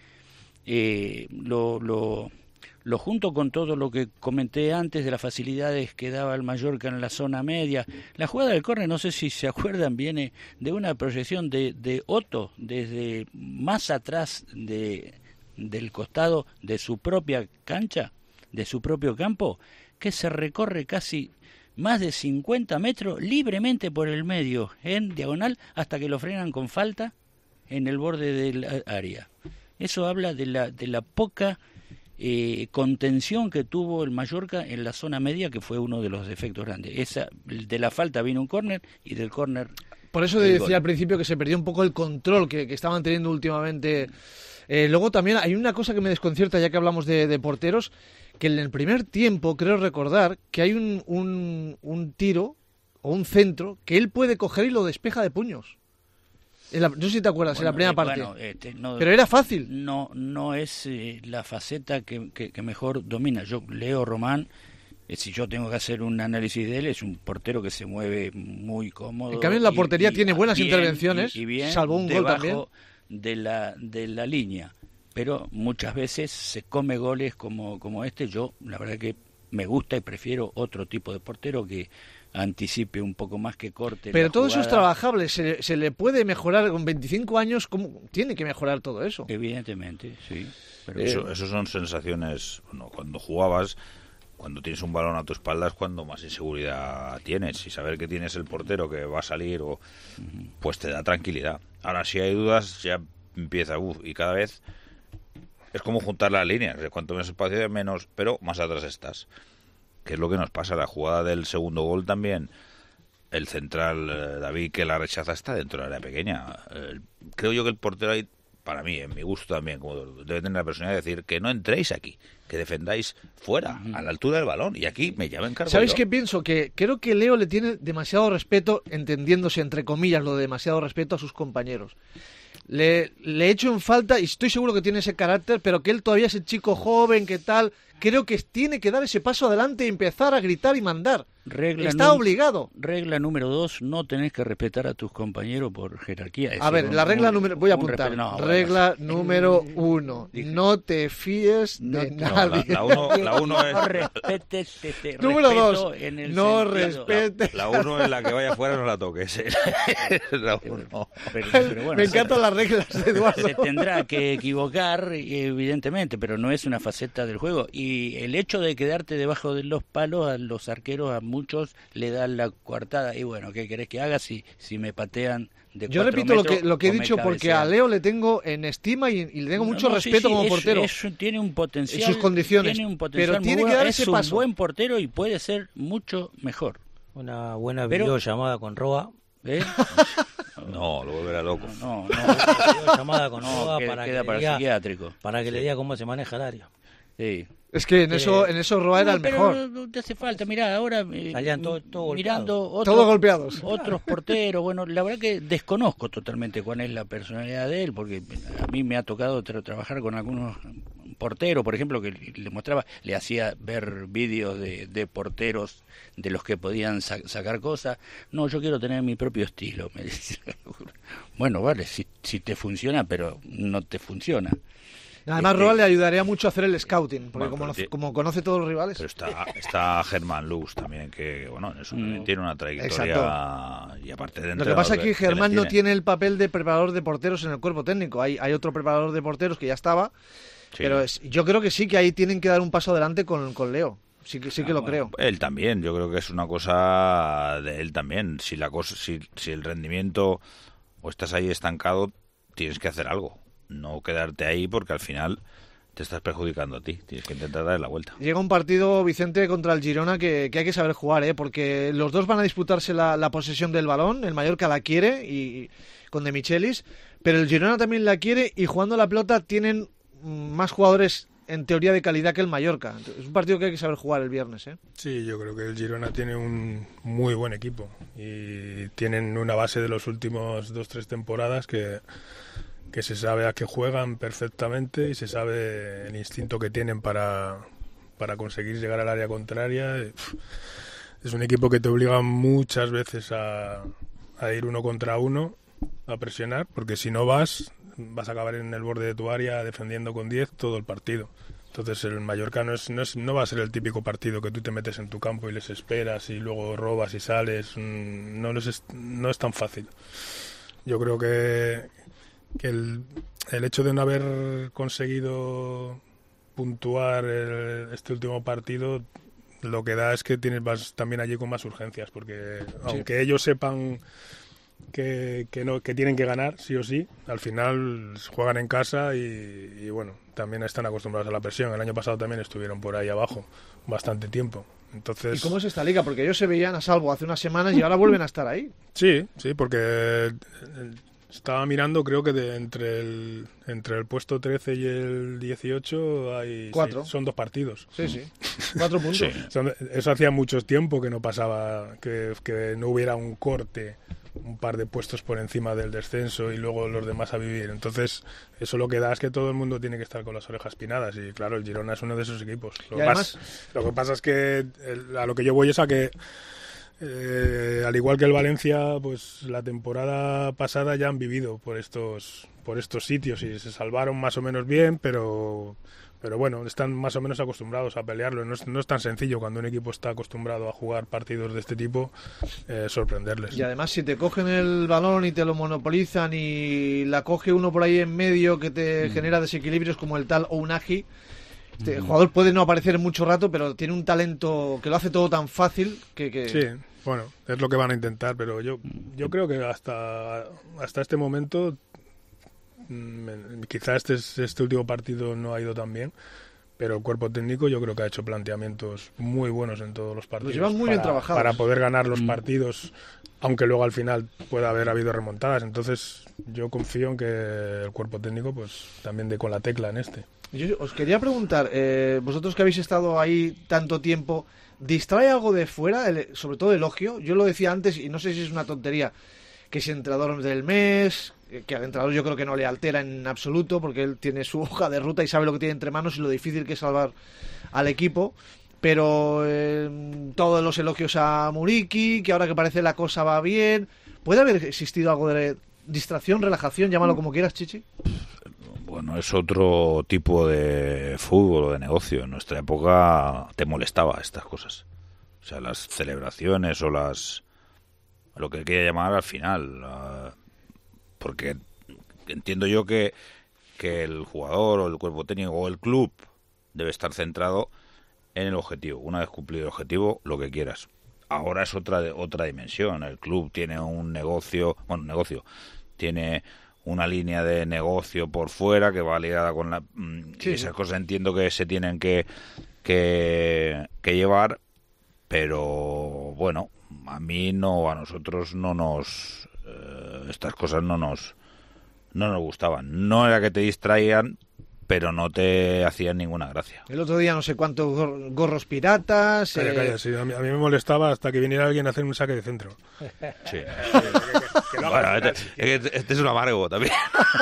eh, lo, lo, lo junto con todo lo que comenté antes de las facilidades que daba el Mallorca en la zona media. La jugada del córner, no sé si se acuerdan, viene de una proyección de, de Otto desde más atrás de, del costado de su propia cancha, de su propio campo, que se recorre casi más de cincuenta metros libremente por el medio, en diagonal, hasta que lo frenan con falta en el borde del área. Eso habla de la, de la poca eh, contención que tuvo el Mallorca en la zona media, que fue uno de los defectos grandes. Esa, de la falta vino un córner y del córner... Por eso decía gol. Al principio que se perdió un poco el control que, que estaban teniendo últimamente. Eh, luego también hay una cosa que me desconcierta, ya que hablamos de, de porteros, que en el primer tiempo creo recordar que hay un, un, un tiro o un centro que él puede coger y lo despeja de puños. En la, no sé si te acuerdas, bueno, en la primera eh, parte. Bueno, este, no, pero era fácil. No, no es eh, la faceta que, que, que mejor domina. Yo, Leo Román, eh, si yo tengo que hacer un análisis de él, es un portero que se mueve muy cómodo. En cambio, en la portería y, tiene buenas bien, intervenciones, y, y bien, salvo un gol también. De la, de la línea. Pero muchas veces se come goles como, como este. Yo, la verdad que me gusta y prefiero otro tipo de portero que anticipe un poco más, que corte. Pero la todo jugada. Eso es trabajable, se, se le puede mejorar con veinticinco años, ¿cómo tiene que mejorar todo eso? Evidentemente, sí. Pero eso, eh, eso son sensaciones, bueno, cuando jugabas, cuando tienes un balón a tu espalda es cuando más inseguridad tienes, y saber que tienes el portero que va a salir, o pues te da tranquilidad. Ahora, si hay dudas, ya empieza, uff, y cada vez es como juntar las líneas, cuanto menos espacio menos, pero más atrás estás. Que es lo que nos pasa, la jugada del segundo gol también, el central eh, David, que la rechaza, está dentro del área pequeña. Eh, creo yo que el portero ahí, para mí, en mi gusto también, como debe tener la personalidad de decir que no entréis aquí, que defendáis fuera, uh-huh. a la altura del balón, y aquí me llaman cargo. ¿Sabéis qué pienso? Que creo que Leo le tiene demasiado respeto, entendiéndose entre comillas lo de demasiado respeto a sus compañeros. Le, le echo en falta, y estoy seguro que tiene ese carácter, pero que él todavía es el chico joven, que tal, creo que tiene que dar ese paso adelante y empezar a gritar y mandar. Regla Está num- obligado. Regla número dos, no tenés que respetar a tus compañeros por jerarquía. Es A ver, decir, la un- regla un- número... Voy a un apuntar. respeto- no, bueno, regla número uno. No te fíes de No, nadie. la, la uno, la uno es... No respetes, te, te Número respeto dos, en el no sentido- respete. La uno es la que vaya afuera, no la toques. La uno. Pero- pero bueno, Me encantan las reglas de Eduardo. Se tendrá que equivocar, evidentemente, pero no es una faceta del juego. Y el hecho de quedarte debajo de los palos, a los arqueros, a muchos le dan la coartada. Y bueno, ¿qué querés que haga si, si me patean de Yo cuatro repito lo metros que, lo que he o me dicho porque a cabecean? Leo le tengo en estima y, y le tengo mucho No, no, sí, respeto sí, como es- portero. es- tiene un potencial. En sus condiciones. Tiene un potencial pero muy tiene que bueno, dar es ese un paso. buen portero y puede ser mucho mejor. Una buena Pero- videollamada con Roa. ¿Eh? No, lo volverá loco. No, no. Una llamada con No, Roa queda- para que, queda le para el diga, psiquiátrico. para que Sí. le diga cómo se maneja el área. Sí. Es que en Eh, eso, en eso Roa era No, el pero mejor. no, no te hace falta, mirá, ahora eh, Salían todos- todos mirando golpeados. otros, Todos golpeados. otros porteros, bueno, la verdad que desconozco totalmente cuál es la personalidad de él, porque a mí me ha tocado tra- trabajar con algunos porteros, por ejemplo, que le mostraba, le hacía ver vídeos de, de porteros de los que podían sa- sacar cosas. No, yo quiero tener mi propio estilo, me decía. Bueno, vale, si, si te funciona, pero no te funciona. Además, Este- Roa le ayudaría mucho a hacer el scouting, porque Bueno, como, pero no- ti- como conoce todos los rivales. Pero está, está Germán Luz también, que bueno, eso también tiene una trayectoria. Exacto. Y aparte de Lo que pasa es que entrenador, Germán que no le tiene el papel de preparador de porteros en el cuerpo técnico. Hay, hay otro preparador de porteros que ya estaba, Sí. pero es- yo creo que sí que ahí tienen que dar un paso adelante con, con Leo. Sí que sí que Ah, lo bueno, creo. Él también, yo creo que es una cosa de él también. Si la cosa, si, si el rendimiento o estás ahí estancado, tienes que hacer algo. No quedarte ahí porque al final te estás perjudicando a ti. Tienes que intentar darle la vuelta. Llega un partido, Vicente, contra el Girona que, que hay que saber jugar, ¿eh? Porque los dos van a disputarse la, la posesión del balón. El Mallorca la quiere y, y con De Michelis, pero el Girona también la quiere y jugando la pelota tienen mm, más jugadores en teoría de calidad que el Mallorca. Es un partido que hay que saber jugar el viernes, ¿eh? Sí, yo creo que el Girona tiene un muy buen equipo y tienen una base de los últimos dos tres temporadas que, que se sabe a qué juegan perfectamente y se sabe el instinto que tienen para, para conseguir llegar al área contraria. Es un equipo que te obliga muchas veces a, a ir uno contra uno, a presionar, porque si no vas, vas a acabar en el borde de tu área defendiendo con diez todo el partido. Entonces el Mallorca no, es, no, es, no va a ser el típico partido que tú te metes en tu campo y les esperas y luego robas y sales. No, les es, no es tan fácil. Yo creo que, que el, el hecho de no haber conseguido puntuar el, este último partido lo que da es que tienes vas también allí con más urgencias, porque sí. Aunque ellos sepan que, que, no, que tienen que ganar sí o sí, al final juegan en casa y, y bueno, también están acostumbrados a la presión. El año pasado también estuvieron por ahí abajo bastante tiempo. Entonces, ¿y cómo es esta liga? Porque ellos se veían a salvo hace unas semanas y ahora vuelven a estar ahí. Sí, sí, porque estaba mirando, creo que de entre el entre el puesto trece y el dieciocho hay Cuatro. Sí, son dos partidos. Sí, sí. Cuatro puntos. Sí. Son, eso hacía mucho tiempo que no pasaba, que, que no hubiera un corte, un par de puestos por encima del descenso y luego los demás a vivir. Entonces, eso lo que da es que todo el mundo tiene que estar con las orejas pinadas y claro, el Girona es uno de esos equipos. Lo, que, además... pasa, lo que pasa es que el, a lo que yo voy es a que Eh, al igual que el Valencia, pues la temporada pasada ya han vivido por estos por estos sitios y se salvaron más o menos bien, pero pero bueno, están más o menos acostumbrados a pelearlo. No es, no es tan sencillo cuando un equipo está acostumbrado a jugar partidos de este tipo, eh, sorprenderles. Y además, si te cogen el balón y te lo monopolizan y la coge uno por ahí en medio que te mm. genera desequilibrios como el tal Ounahi, este, mm. el jugador puede no aparecer en mucho rato, pero tiene un talento que lo hace todo tan fácil que... que... Sí. Bueno, es lo que van a intentar, pero yo yo creo que hasta hasta este momento mmm, quizá este este último partido no ha ido tan bien, pero el cuerpo técnico yo creo que ha hecho planteamientos muy buenos en todos los partidos. Los llevan muy para, bien trabajados. Para poder ganar los partidos, aunque luego al final pueda haber habido remontadas. Entonces yo confío en que el cuerpo técnico pues también dé con la tecla en este. Yo os quería preguntar, eh, vosotros que habéis estado ahí tanto tiempo, ¿distrae algo de fuera, el, sobre todo el Elogio? Yo lo decía antes y no sé si es una tontería, que si entrenador del mes, que al entrenador yo creo que no le altera en absoluto, porque él tiene su hoja de ruta y sabe lo que tiene entre manos y lo difícil que es salvar al equipo. Pero eh, todos los elogios a Muriqui, que ahora que parece la cosa va bien. ¿Puede haber existido algo de distracción, relajación, llámalo como quieras, Chichi? Bueno, es otro tipo de fútbol o de negocio. En nuestra época te molestaba estas cosas. O sea, las celebraciones o las... lo que quería llamar al final. Uh, porque entiendo yo que, que el jugador o el cuerpo técnico o el club debe estar centrado en el objetivo. Una vez cumplido el objetivo, lo que quieras. Ahora es otra otra dimensión. El club tiene un negocio, bueno, negocio, tiene una línea de negocio por fuera que va ligada con la... Sí, esas sí. cosas entiendo que se tienen que, que, que llevar, pero bueno, a mí no, a nosotros no nos... Eh, estas cosas no nos, no nos gustaban. No era que te distraían, pero no te hacían ninguna gracia. El otro día no sé cuántos gor- gorros piratas... Calla, eh... calla, sí, a mí, a mí me molestaba hasta que viniera alguien a hacer un saque de centro. Sí. Bueno, este, este, este es un amargo también.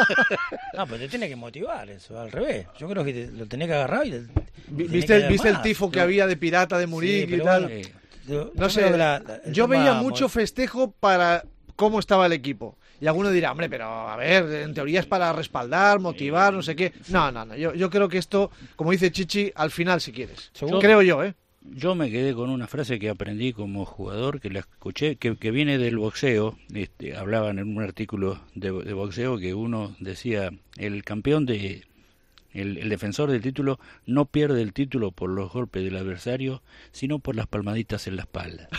No, pero te tiene que motivar eso, al revés. Yo creo que te, lo tenés que agarrar y... Te, te ¿Viste, el, ¿viste el tifo que había de pirata de Muriqui sí, y tal? Bueno, yo, no sé, la, la, yo veía mucho muy... festejo para cómo estaba el equipo. Y alguno dirá, hombre, pero a ver, en teoría es para respaldar, motivar, no sé qué. No, no, no. Yo, yo creo que esto, como dice Chichi, al final si quieres. Yo, creo yo, ¿eh? Yo me quedé con una frase que aprendí como jugador, que la escuché, que, que viene del boxeo. Este, hablaban en un artículo de, de boxeo que uno decía, el campeón de... El, el defensor del título no pierde el título por los golpes del adversario, sino por las palmaditas en la espalda.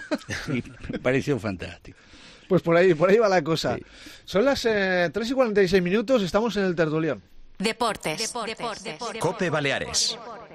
Y me pareció fantástico. Pues por ahí, por ahí va la cosa. Sí. Son las eh, tres y cuarenta y seis minutos, estamos en el tertulión. Deportes. Deportes. Deportes. Deportes. Cope Baleares.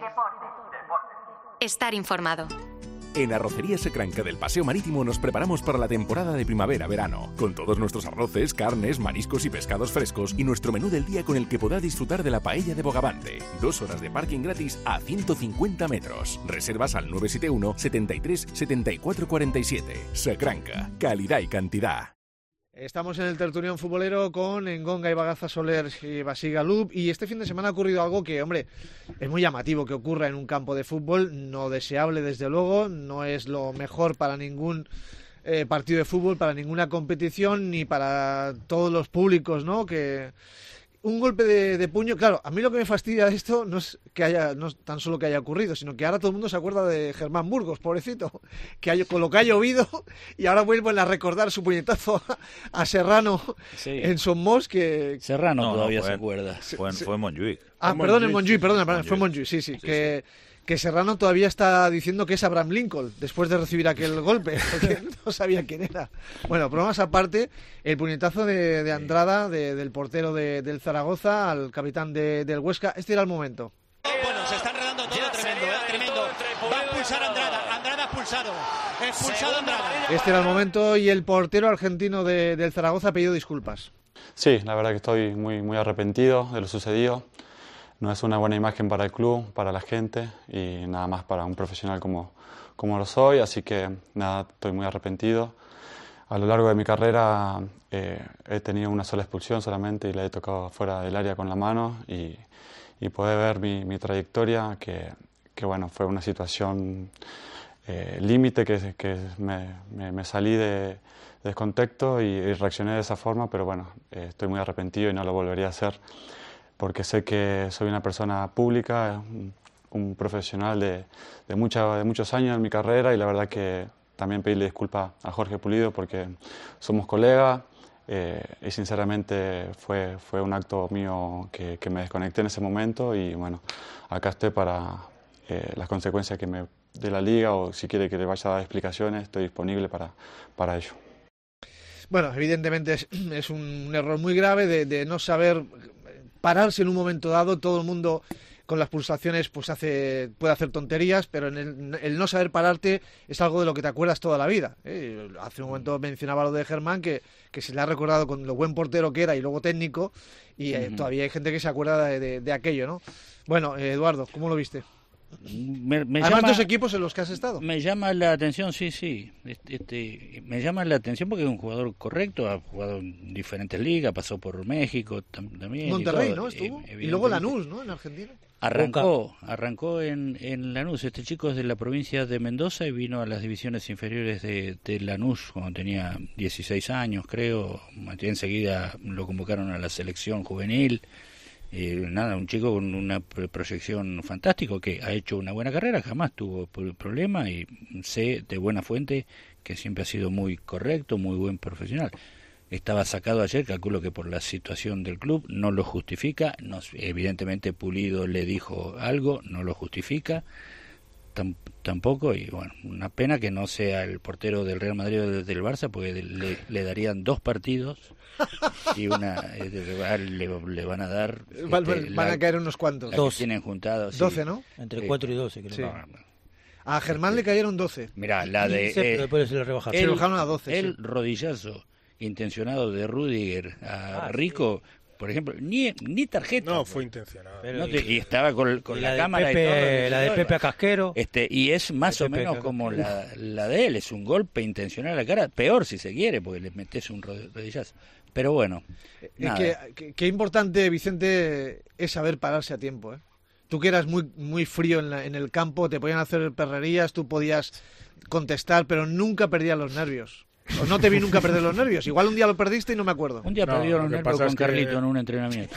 Estar informado. En Arrocería Secranca del Paseo Marítimo nos preparamos para la temporada de primavera-verano, con todos nuestros arroces, carnes, mariscos y pescados frescos y nuestro menú del día con el que podrá disfrutar de la paella de Bogavante. Dos horas de parking gratis a ciento cincuenta metros. Reservas al nueve siete uno, setenta y tres, setenta y cuatro cuarenta y siete. Secranca, calidad y cantidad. Estamos en el tertulión futbolero con Engonga y Bagaza Soler y Basiga Lub, y este fin de semana ha ocurrido algo que, hombre, es muy llamativo que ocurra en un campo de fútbol, no deseable desde luego, no es lo mejor para ningún eh, partido de fútbol, para ninguna competición, ni para todos los públicos, ¿no? Que un golpe de, de puño, claro, a mí lo que me fastidia de esto no es que haya, no es tan solo que haya ocurrido, sino que ahora todo el mundo se acuerda de Germán Burgos, pobrecito, que hay, con lo que ha llovido, y ahora vuelven a recordar su puñetazo a, a Serrano sí. en Somos, que... Serrano no, todavía no, se fue, acuerda. Fue, fue en Montjuic. Ah, fue perdón, en Montjuic, perdón, Montjuic. fue en Montjuic, sí, sí, sí, que... sí. que Serrano todavía está diciendo que es Abraham Lincoln después de recibir aquel golpe, porque no sabía quién era. Bueno, bromas aparte, el puñetazo de, de Andrada, de, del portero de, del Zaragoza, al capitán de, del Huesca, este era el momento. Bueno, se está enredando todo, ya tremendo, eh, tremendo. Va a expulsar a Andrada, Andrada expulsado, expulsado Andrada. Este era el momento y el portero argentino de, del Zaragoza ha pedido disculpas. Sí, la verdad que estoy muy, muy arrepentido de lo sucedido. No es una buena imagen para el club, para la gente y nada más para un profesional como, como lo soy, así que nada, estoy muy arrepentido. A lo largo de mi carrera eh, he tenido una sola expulsión solamente y la he tocado fuera del área con la mano y, y poder ver mi, mi trayectoria, que, que bueno, fue una situación eh, límite que, que me, me, me salí de, de contexto y, y reaccioné de esa forma, pero bueno, eh, estoy muy arrepentido y no lo volvería a hacer, porque sé que soy una persona pública, un, un profesional de, de, mucha, de muchos años en mi carrera y la verdad que también pedirle disculpas a Jorge Pulido porque somos colegas eh, y sinceramente fue, fue un acto mío que, que me desconecté en ese momento y bueno, acá estoy para eh, las consecuencias que me dé la liga o si quiere que le vaya a dar explicaciones, estoy disponible para, para ello. Bueno, evidentemente es, es un error muy grave de, de no saber pararse en un momento dado. Todo el mundo con las pulsaciones pues hace puede hacer tonterías, pero en el, el no saber pararte es algo de lo que te acuerdas toda la vida. ¿eh? Hace un momento mencionaba lo de Germán, que, que se le ha recordado con lo buen portero que era y luego técnico, y eh, uh-huh. todavía hay gente que se acuerda de, de, de aquello, ¿no? Bueno, eh, Eduardo, ¿cómo lo viste? Me, me Además, llama, dos equipos en los que has estado. Me llama la atención, sí, sí. Este, este, me llama la atención porque es un jugador correcto, ha jugado en diferentes ligas, pasó por México tam, también. Monterrey, y todo, ¿no? Estuvo. Eh, y luego Lanús, ¿no? En Argentina. Arrancó, arrancó en, en Lanús. Este chico es de la provincia de Mendoza y vino a las divisiones inferiores de, de Lanús cuando tenía dieciséis años, creo. Enseguida lo convocaron a la selección juvenil. Eh, nada, un chico con una proyección fantástica que ha hecho una buena carrera, jamás tuvo problema y sé de buena fuente que siempre ha sido muy correcto, muy buen profesional. Estaba sacado ayer, calculo que por la situación del club, no lo justifica, no, evidentemente Pulido le dijo algo, no lo justifica tam, tampoco, y bueno, una pena que no sea el portero del Real Madrid o del Barça, porque le, le darían dos partidos y una le, le van a dar van, este, van la, a caer unos cuantos dos tienen juntados doce, sí. ¿no? Entre sí. cuatro y doce creo. Sí. No, a Germán este, le cayeron doce. Mira, la de quince, eh, pero después se le rebajaron. El, se le rebajaron a doce. El sí. rodillazo intencionado de Rüdiger a ah, Rico, sí. por ejemplo, ni ni tarjeta. No, fue intencionado. No te, y estaba con, con la, la cámara Pepe, y todo. La de Pepe a Casquero. Este, y es más o menos Pepe como la, la de él, es un golpe intencional a la cara, peor si se quiere, porque le metes un rodillazo. Pero bueno, nada. Qué, qué, qué importante, Vicente, es saber pararse a tiempo, ¿eh? Tú que eras muy muy frío en, la, en el campo, te podían hacer perrerías, tú podías contestar, pero nunca perdías los nervios. O no te vi nunca perder los nervios. Igual un día lo perdiste y no me acuerdo. Un día no, perdió los nervios con Carlito que... en un entrenamiento.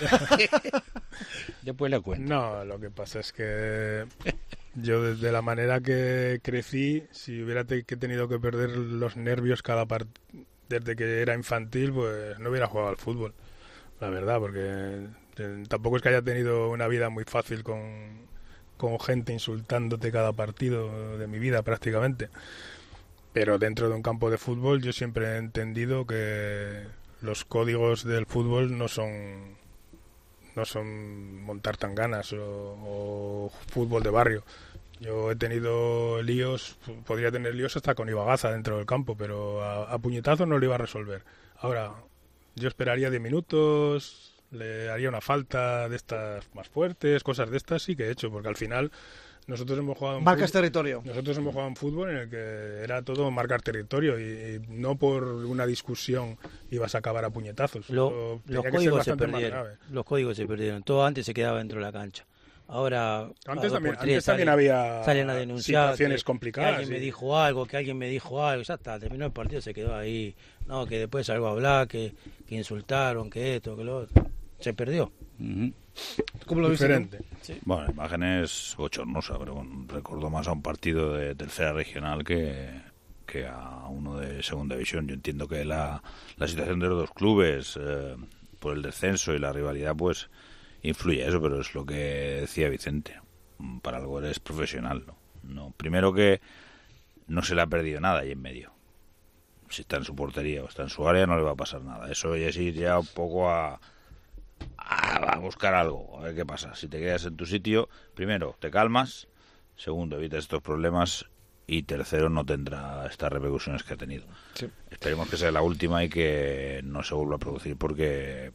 Después la cuento. No, lo que pasa es que yo desde la manera que crecí, si hubiera te que tenido que perder los nervios cada part... desde que era infantil, pues no hubiera jugado al fútbol. La verdad, porque tampoco es que haya tenido una vida muy fácil con, con gente insultándote cada partido de mi vida prácticamente. Pero dentro de un campo de fútbol yo siempre he entendido que los códigos del fútbol no son no son montar tanganas o, o fútbol de barrio. Yo he tenido líos, podría tener líos hasta con Ibagaza dentro del campo, pero a, a puñetazos no lo iba a resolver. Ahora, yo esperaría diez minutos, le haría una falta de estas más fuertes, cosas de estas sí que he hecho, porque al final nosotros hemos jugado en marcas fútbol, territorio. Nosotros hemos jugado en fútbol en el que era todo marcar territorio y, y no por una discusión ibas a acabar a puñetazos. Lo, los códigos se perdieron. Los códigos se perdieron. Todo antes se quedaba dentro de la cancha. Ahora antes también, antes salen, también había salen a denunciar situaciones que, complicadas. Que alguien sí. me dijo algo, que alguien me dijo algo, ya está, terminó el partido, se quedó ahí. No, que después salgo a hablar, que, que insultaron, que esto, que lo otro. Se perdió. Uh-huh. ¿Cómo lo Diferente. viste? Sí. Bueno, la imagen es bochornosa, pero bueno, recordó más a un partido de tercera regional que, que a uno de segunda división. Yo entiendo que la, la situación de los dos clubes, eh, por el descenso y la rivalidad, pues influye eso, pero es lo que decía Vicente. Para algo eres profesional, ¿no? No, primero que no se le ha perdido nada ahí en medio. Si está en su portería o está en su área, no le va a pasar nada. Eso es ir ya un poco a, a, a buscar algo, a ver qué pasa. Si te quedas en tu sitio, primero, te calmas. Segundo, evitas estos problemas. Y tercero, no tendrá estas repercusiones que ha tenido. Sí. Esperemos que sea la última y que no se vuelva a producir, porque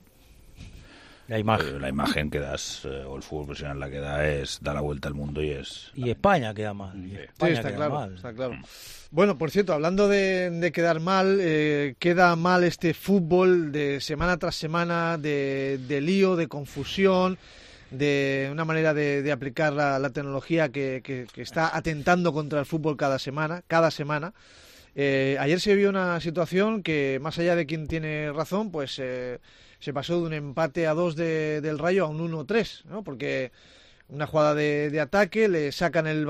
la imagen, eh, la imagen que das, eh, o el fútbol profesional la que da, es da la vuelta al mundo y es... Y España queda mal. Y España sí, está queda claro, mal. está claro. Bueno, por cierto, hablando de, de quedar mal, eh, queda mal este fútbol de semana tras semana, de, de lío, de confusión, de una manera de, de aplicar la, la tecnología que, que, que está atentando contra el fútbol cada semana, cada semana. Eh, ayer se vio una situación que, más allá de quien tiene razón, pues eh, se pasó de un empate a dos de, del Rayo a un uno tres, ¿no? Porque una jugada de, de ataque, le sacan el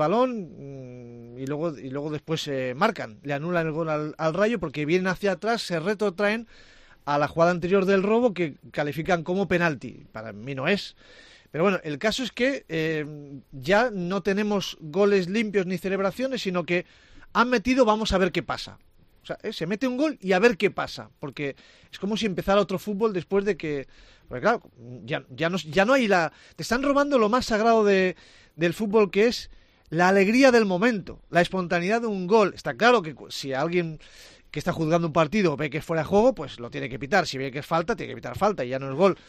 balón y luego y luego después se eh, marcan, le anulan el gol al, al Rayo porque vienen hacia atrás, se retrotraen a la jugada anterior del robo que califican como penalti. Para mí no es. Pero bueno, el caso es que eh, ya no tenemos goles limpios ni celebraciones, sino que han metido, vamos a ver qué pasa. O sea, eh, se mete un gol y a ver qué pasa, porque es como si empezara otro fútbol después de que... Porque claro, ya, ya, no, ya no hay la... Te están robando lo más sagrado de, del fútbol, que es la alegría del momento, la espontaneidad de un gol. Está claro que si alguien que está juzgando un partido ve que es fuera de juego, pues lo tiene que pitar. Si ve que es falta, tiene que pitar falta y ya no es gol.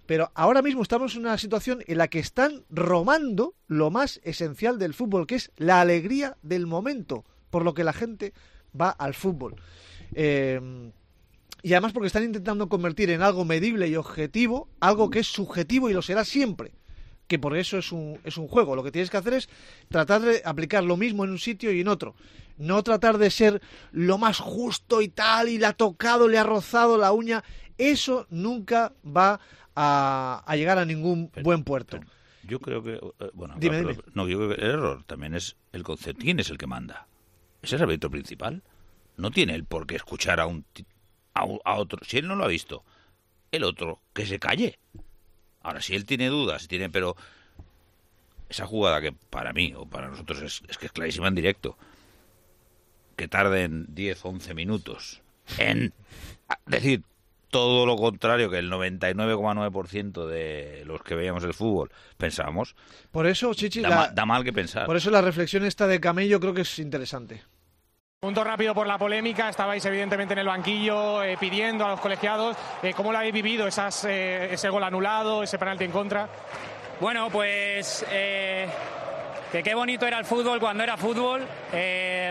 pero ahora mismo estamos en una situación en la que están robando lo más esencial del fútbol, que es la alegría del momento, por lo que la gente va al fútbol. Eh, y además porque están intentando convertir en algo medible y objetivo algo que es subjetivo y lo será siempre, que por eso es un, es un juego. Lo que tienes que hacer es tratar de aplicar lo mismo en un sitio y en otro, no tratar de ser lo más justo y tal, y le ha tocado, le ha rozado la uña. Eso nunca va a, a llegar a ningún pero, buen puerto. Pero yo creo que eh, bueno, dime, claro, dime. Pero, no, yo creo que el error también es el concepto. ¿Quién es el que manda? Ese es el árbitro principal. No tiene él por qué escuchar a un a, a otro. Si él no lo ha visto, el otro que se calle. Ahora, si él tiene dudas, tiene, pero esa jugada que para mí o para nosotros es, es que es clarísima en directo, que tarden diez, once minutos en decir todo lo contrario que el noventa y nueve coma nueve por ciento de los que veíamos el fútbol pensábamos. Por eso, Chichi, da, la, ma, da mal que pensar. Por eso la reflexión esta de Camello creo que es interesante. Punto rápido por la polémica, estabais evidentemente en el banquillo eh, pidiendo a los colegiados. Eh, ¿Cómo lo habéis vivido, esas, eh, ese gol anulado, ese penalti en contra? Bueno, pues eh, que qué bonito era el fútbol cuando era fútbol. Eh,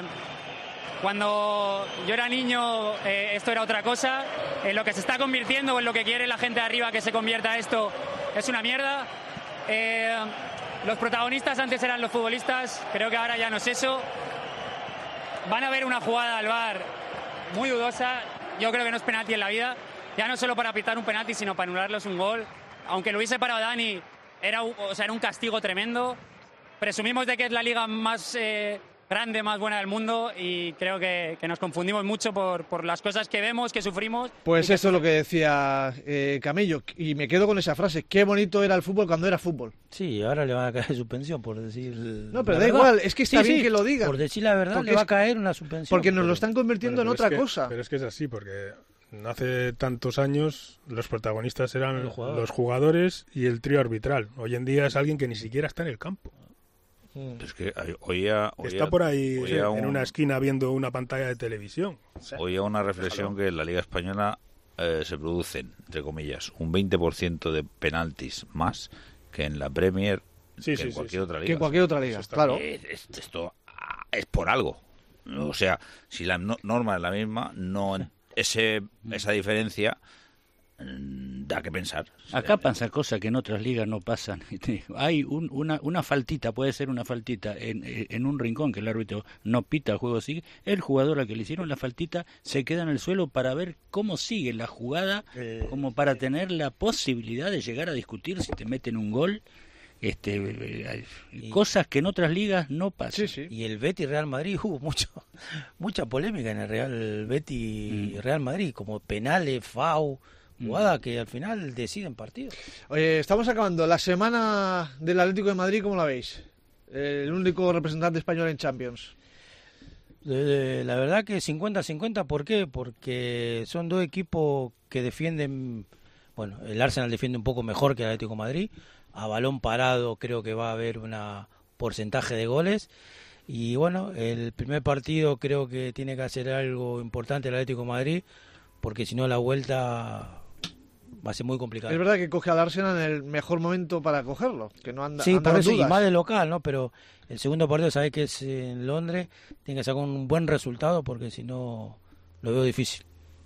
cuando yo era niño eh, esto era otra cosa. En lo que se está convirtiendo, en lo que quiere la gente de arriba que se convierta esto, es una mierda. Eh, los protagonistas antes eran los futbolistas, creo que ahora ya no es eso. Van a ver una jugada al V A R muy dudosa. Yo creo que no es penalti en la vida. Ya no solo para pitar un penalti, sino para anularlo es un gol. Aunque lo hubiese parado Dani, era, o sea, era un castigo tremendo. Presumimos de que es la liga más eh, grande, más buena del mundo, y creo que, que nos confundimos mucho por, por las cosas que vemos, que sufrimos. Pues que eso es lo que decía eh, Camello, y me quedo con esa frase: qué bonito era el fútbol cuando era fútbol. Sí, ahora le van a caer suspensión por decir... No, pero da igual, es que está sí, bien sí, que lo digan. Por decir la verdad porque le va a caer una suspensión. Porque nos pero... lo están convirtiendo bueno, en otra que, cosa. Pero es que es así, porque hace tantos años los protagonistas eran los jugadores. los jugadores y el trío arbitral. Hoy en día es alguien que ni siquiera está en el campo. Es que oía, oía, está por ahí oía en un, una esquina viendo una pantalla de televisión. Oía una reflexión que en la Liga Española eh, se producen, entre comillas, un veinte por ciento de penaltis más que en la Premier, sí, que sí, en cualquier sí, otra liga. Que en cualquier otra liga, claro. Eh, es, esto es por algo. O sea, si la no, norma es la misma, no ese esa diferencia da que pensar. Acá pasan cosas que en otras ligas no pasan. Hay un, una, una faltita, puede ser una faltita en, en un rincón que el árbitro no pita, el juego sigue. El jugador al que le hicieron la faltita se queda en el suelo para ver cómo sigue la jugada, eh, como para tener la posibilidad de llegar a discutir si te meten un gol. Este, y, cosas que en otras ligas no pasan. Sí, sí. Y el Betis Real Madrid hubo mucho mucha polémica en el Real Betis mm. Real Madrid, como penales, foul, jugada que al final deciden partidos. Oye, estamos acabando la semana del Atlético de Madrid, ¿cómo la veis? El único representante español en Champions. De, de, la verdad que cincuenta cincuenta, ¿por qué? Porque son dos equipos que defienden, bueno, el Arsenal defiende un poco mejor que el Atlético de Madrid. A balón parado creo que va a haber un porcentaje de goles. Y bueno, el primer partido creo que tiene que hacer algo importante el Atlético de Madrid, porque si no la vuelta va a ser muy complicado. Es verdad que coge al Arsenal en el mejor momento para cogerlo, que no anda, sí, anda por eso, dudas. Y más de local, ¿no? Pero el segundo partido, sabes que es en Londres, tiene que sacar un buen resultado, porque si no lo veo difícil.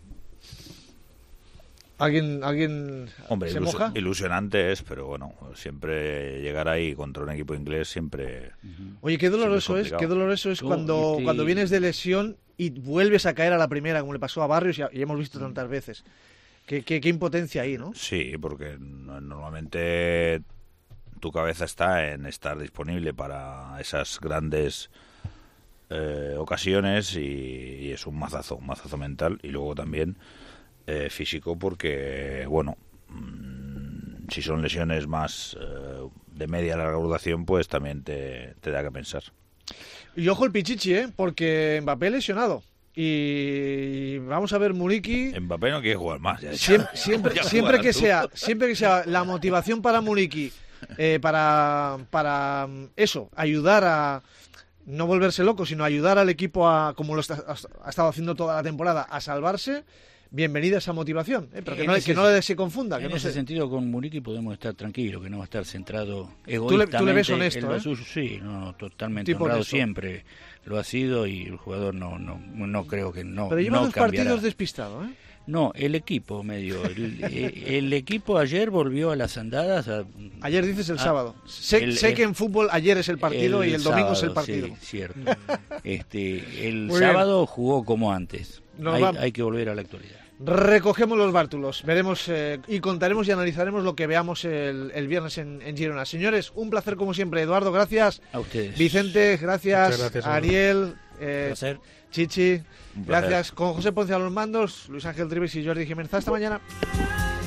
¿Alguien, alguien Hombre, se ilus moja? Ilusionante es, pero bueno, siempre llegar ahí contra un equipo inglés siempre... Uh-huh. Oye, qué doloroso es, qué doloroso es cuando, te... cuando vienes de lesión y vuelves a caer a la primera, como le pasó a Barrios y, a, y hemos visto uh-huh. tantas veces. Qué, qué, qué impotencia ahí, ¿no? Sí, porque normalmente tu cabeza está en estar disponible para esas grandes eh, ocasiones y, y es un mazazo, un mazazo mental, y luego también eh, físico, porque, bueno, mmm, si son lesiones más eh, de media a larga duración, pues también te, te da que pensar. Y ojo el Pichichi, ¿eh? Porque Mbappé lesionado. Y vamos a ver Muriqui. Mbappé no quiere jugar más. Ya, siempre ya, siempre, ya siempre que tú. sea siempre que sea la motivación para Muriqui, eh, para para eso, ayudar a no volverse loco, sino ayudar al equipo a, como lo está, ha estado haciendo toda la temporada, a salvarse. bienvenida esa motivación, ¿eh? Pero que en no, ese, que no se confunda. Que en no ese se... sentido, con Muriqui podemos estar tranquilos, que no va a estar centrado egoístamente. Tú le, tú le ves honesto, en lo ¿eh? suyo. Sí, no, no, totalmente Tipo honrado honesto. Siempre lo ha sido y el jugador no no no creo que no Pero lleva no dos cambiará. partidos despistado, ¿eh? No, el equipo medio. El, el equipo ayer volvió a las andadas. A, ayer dices el a, sábado. Sé, el, sé el, que en fútbol ayer es el partido el y el domingo sábado, es el partido. Sí, cierto. este, el Muy sábado bien. jugó como antes. Hay, hay que volver a la actualidad. Recogemos los bártulos, veremos eh, y contaremos y analizaremos lo que veamos el, el viernes en, en Girona. Señores, un placer como siempre. Eduardo, gracias. A ustedes. Vicente, gracias. gracias Ariel, eh, Chichi, Un placer. gracias. Con José Ponce a los mandos, Luis Ángel Trives y Jordi Jiménez. Hasta mañana.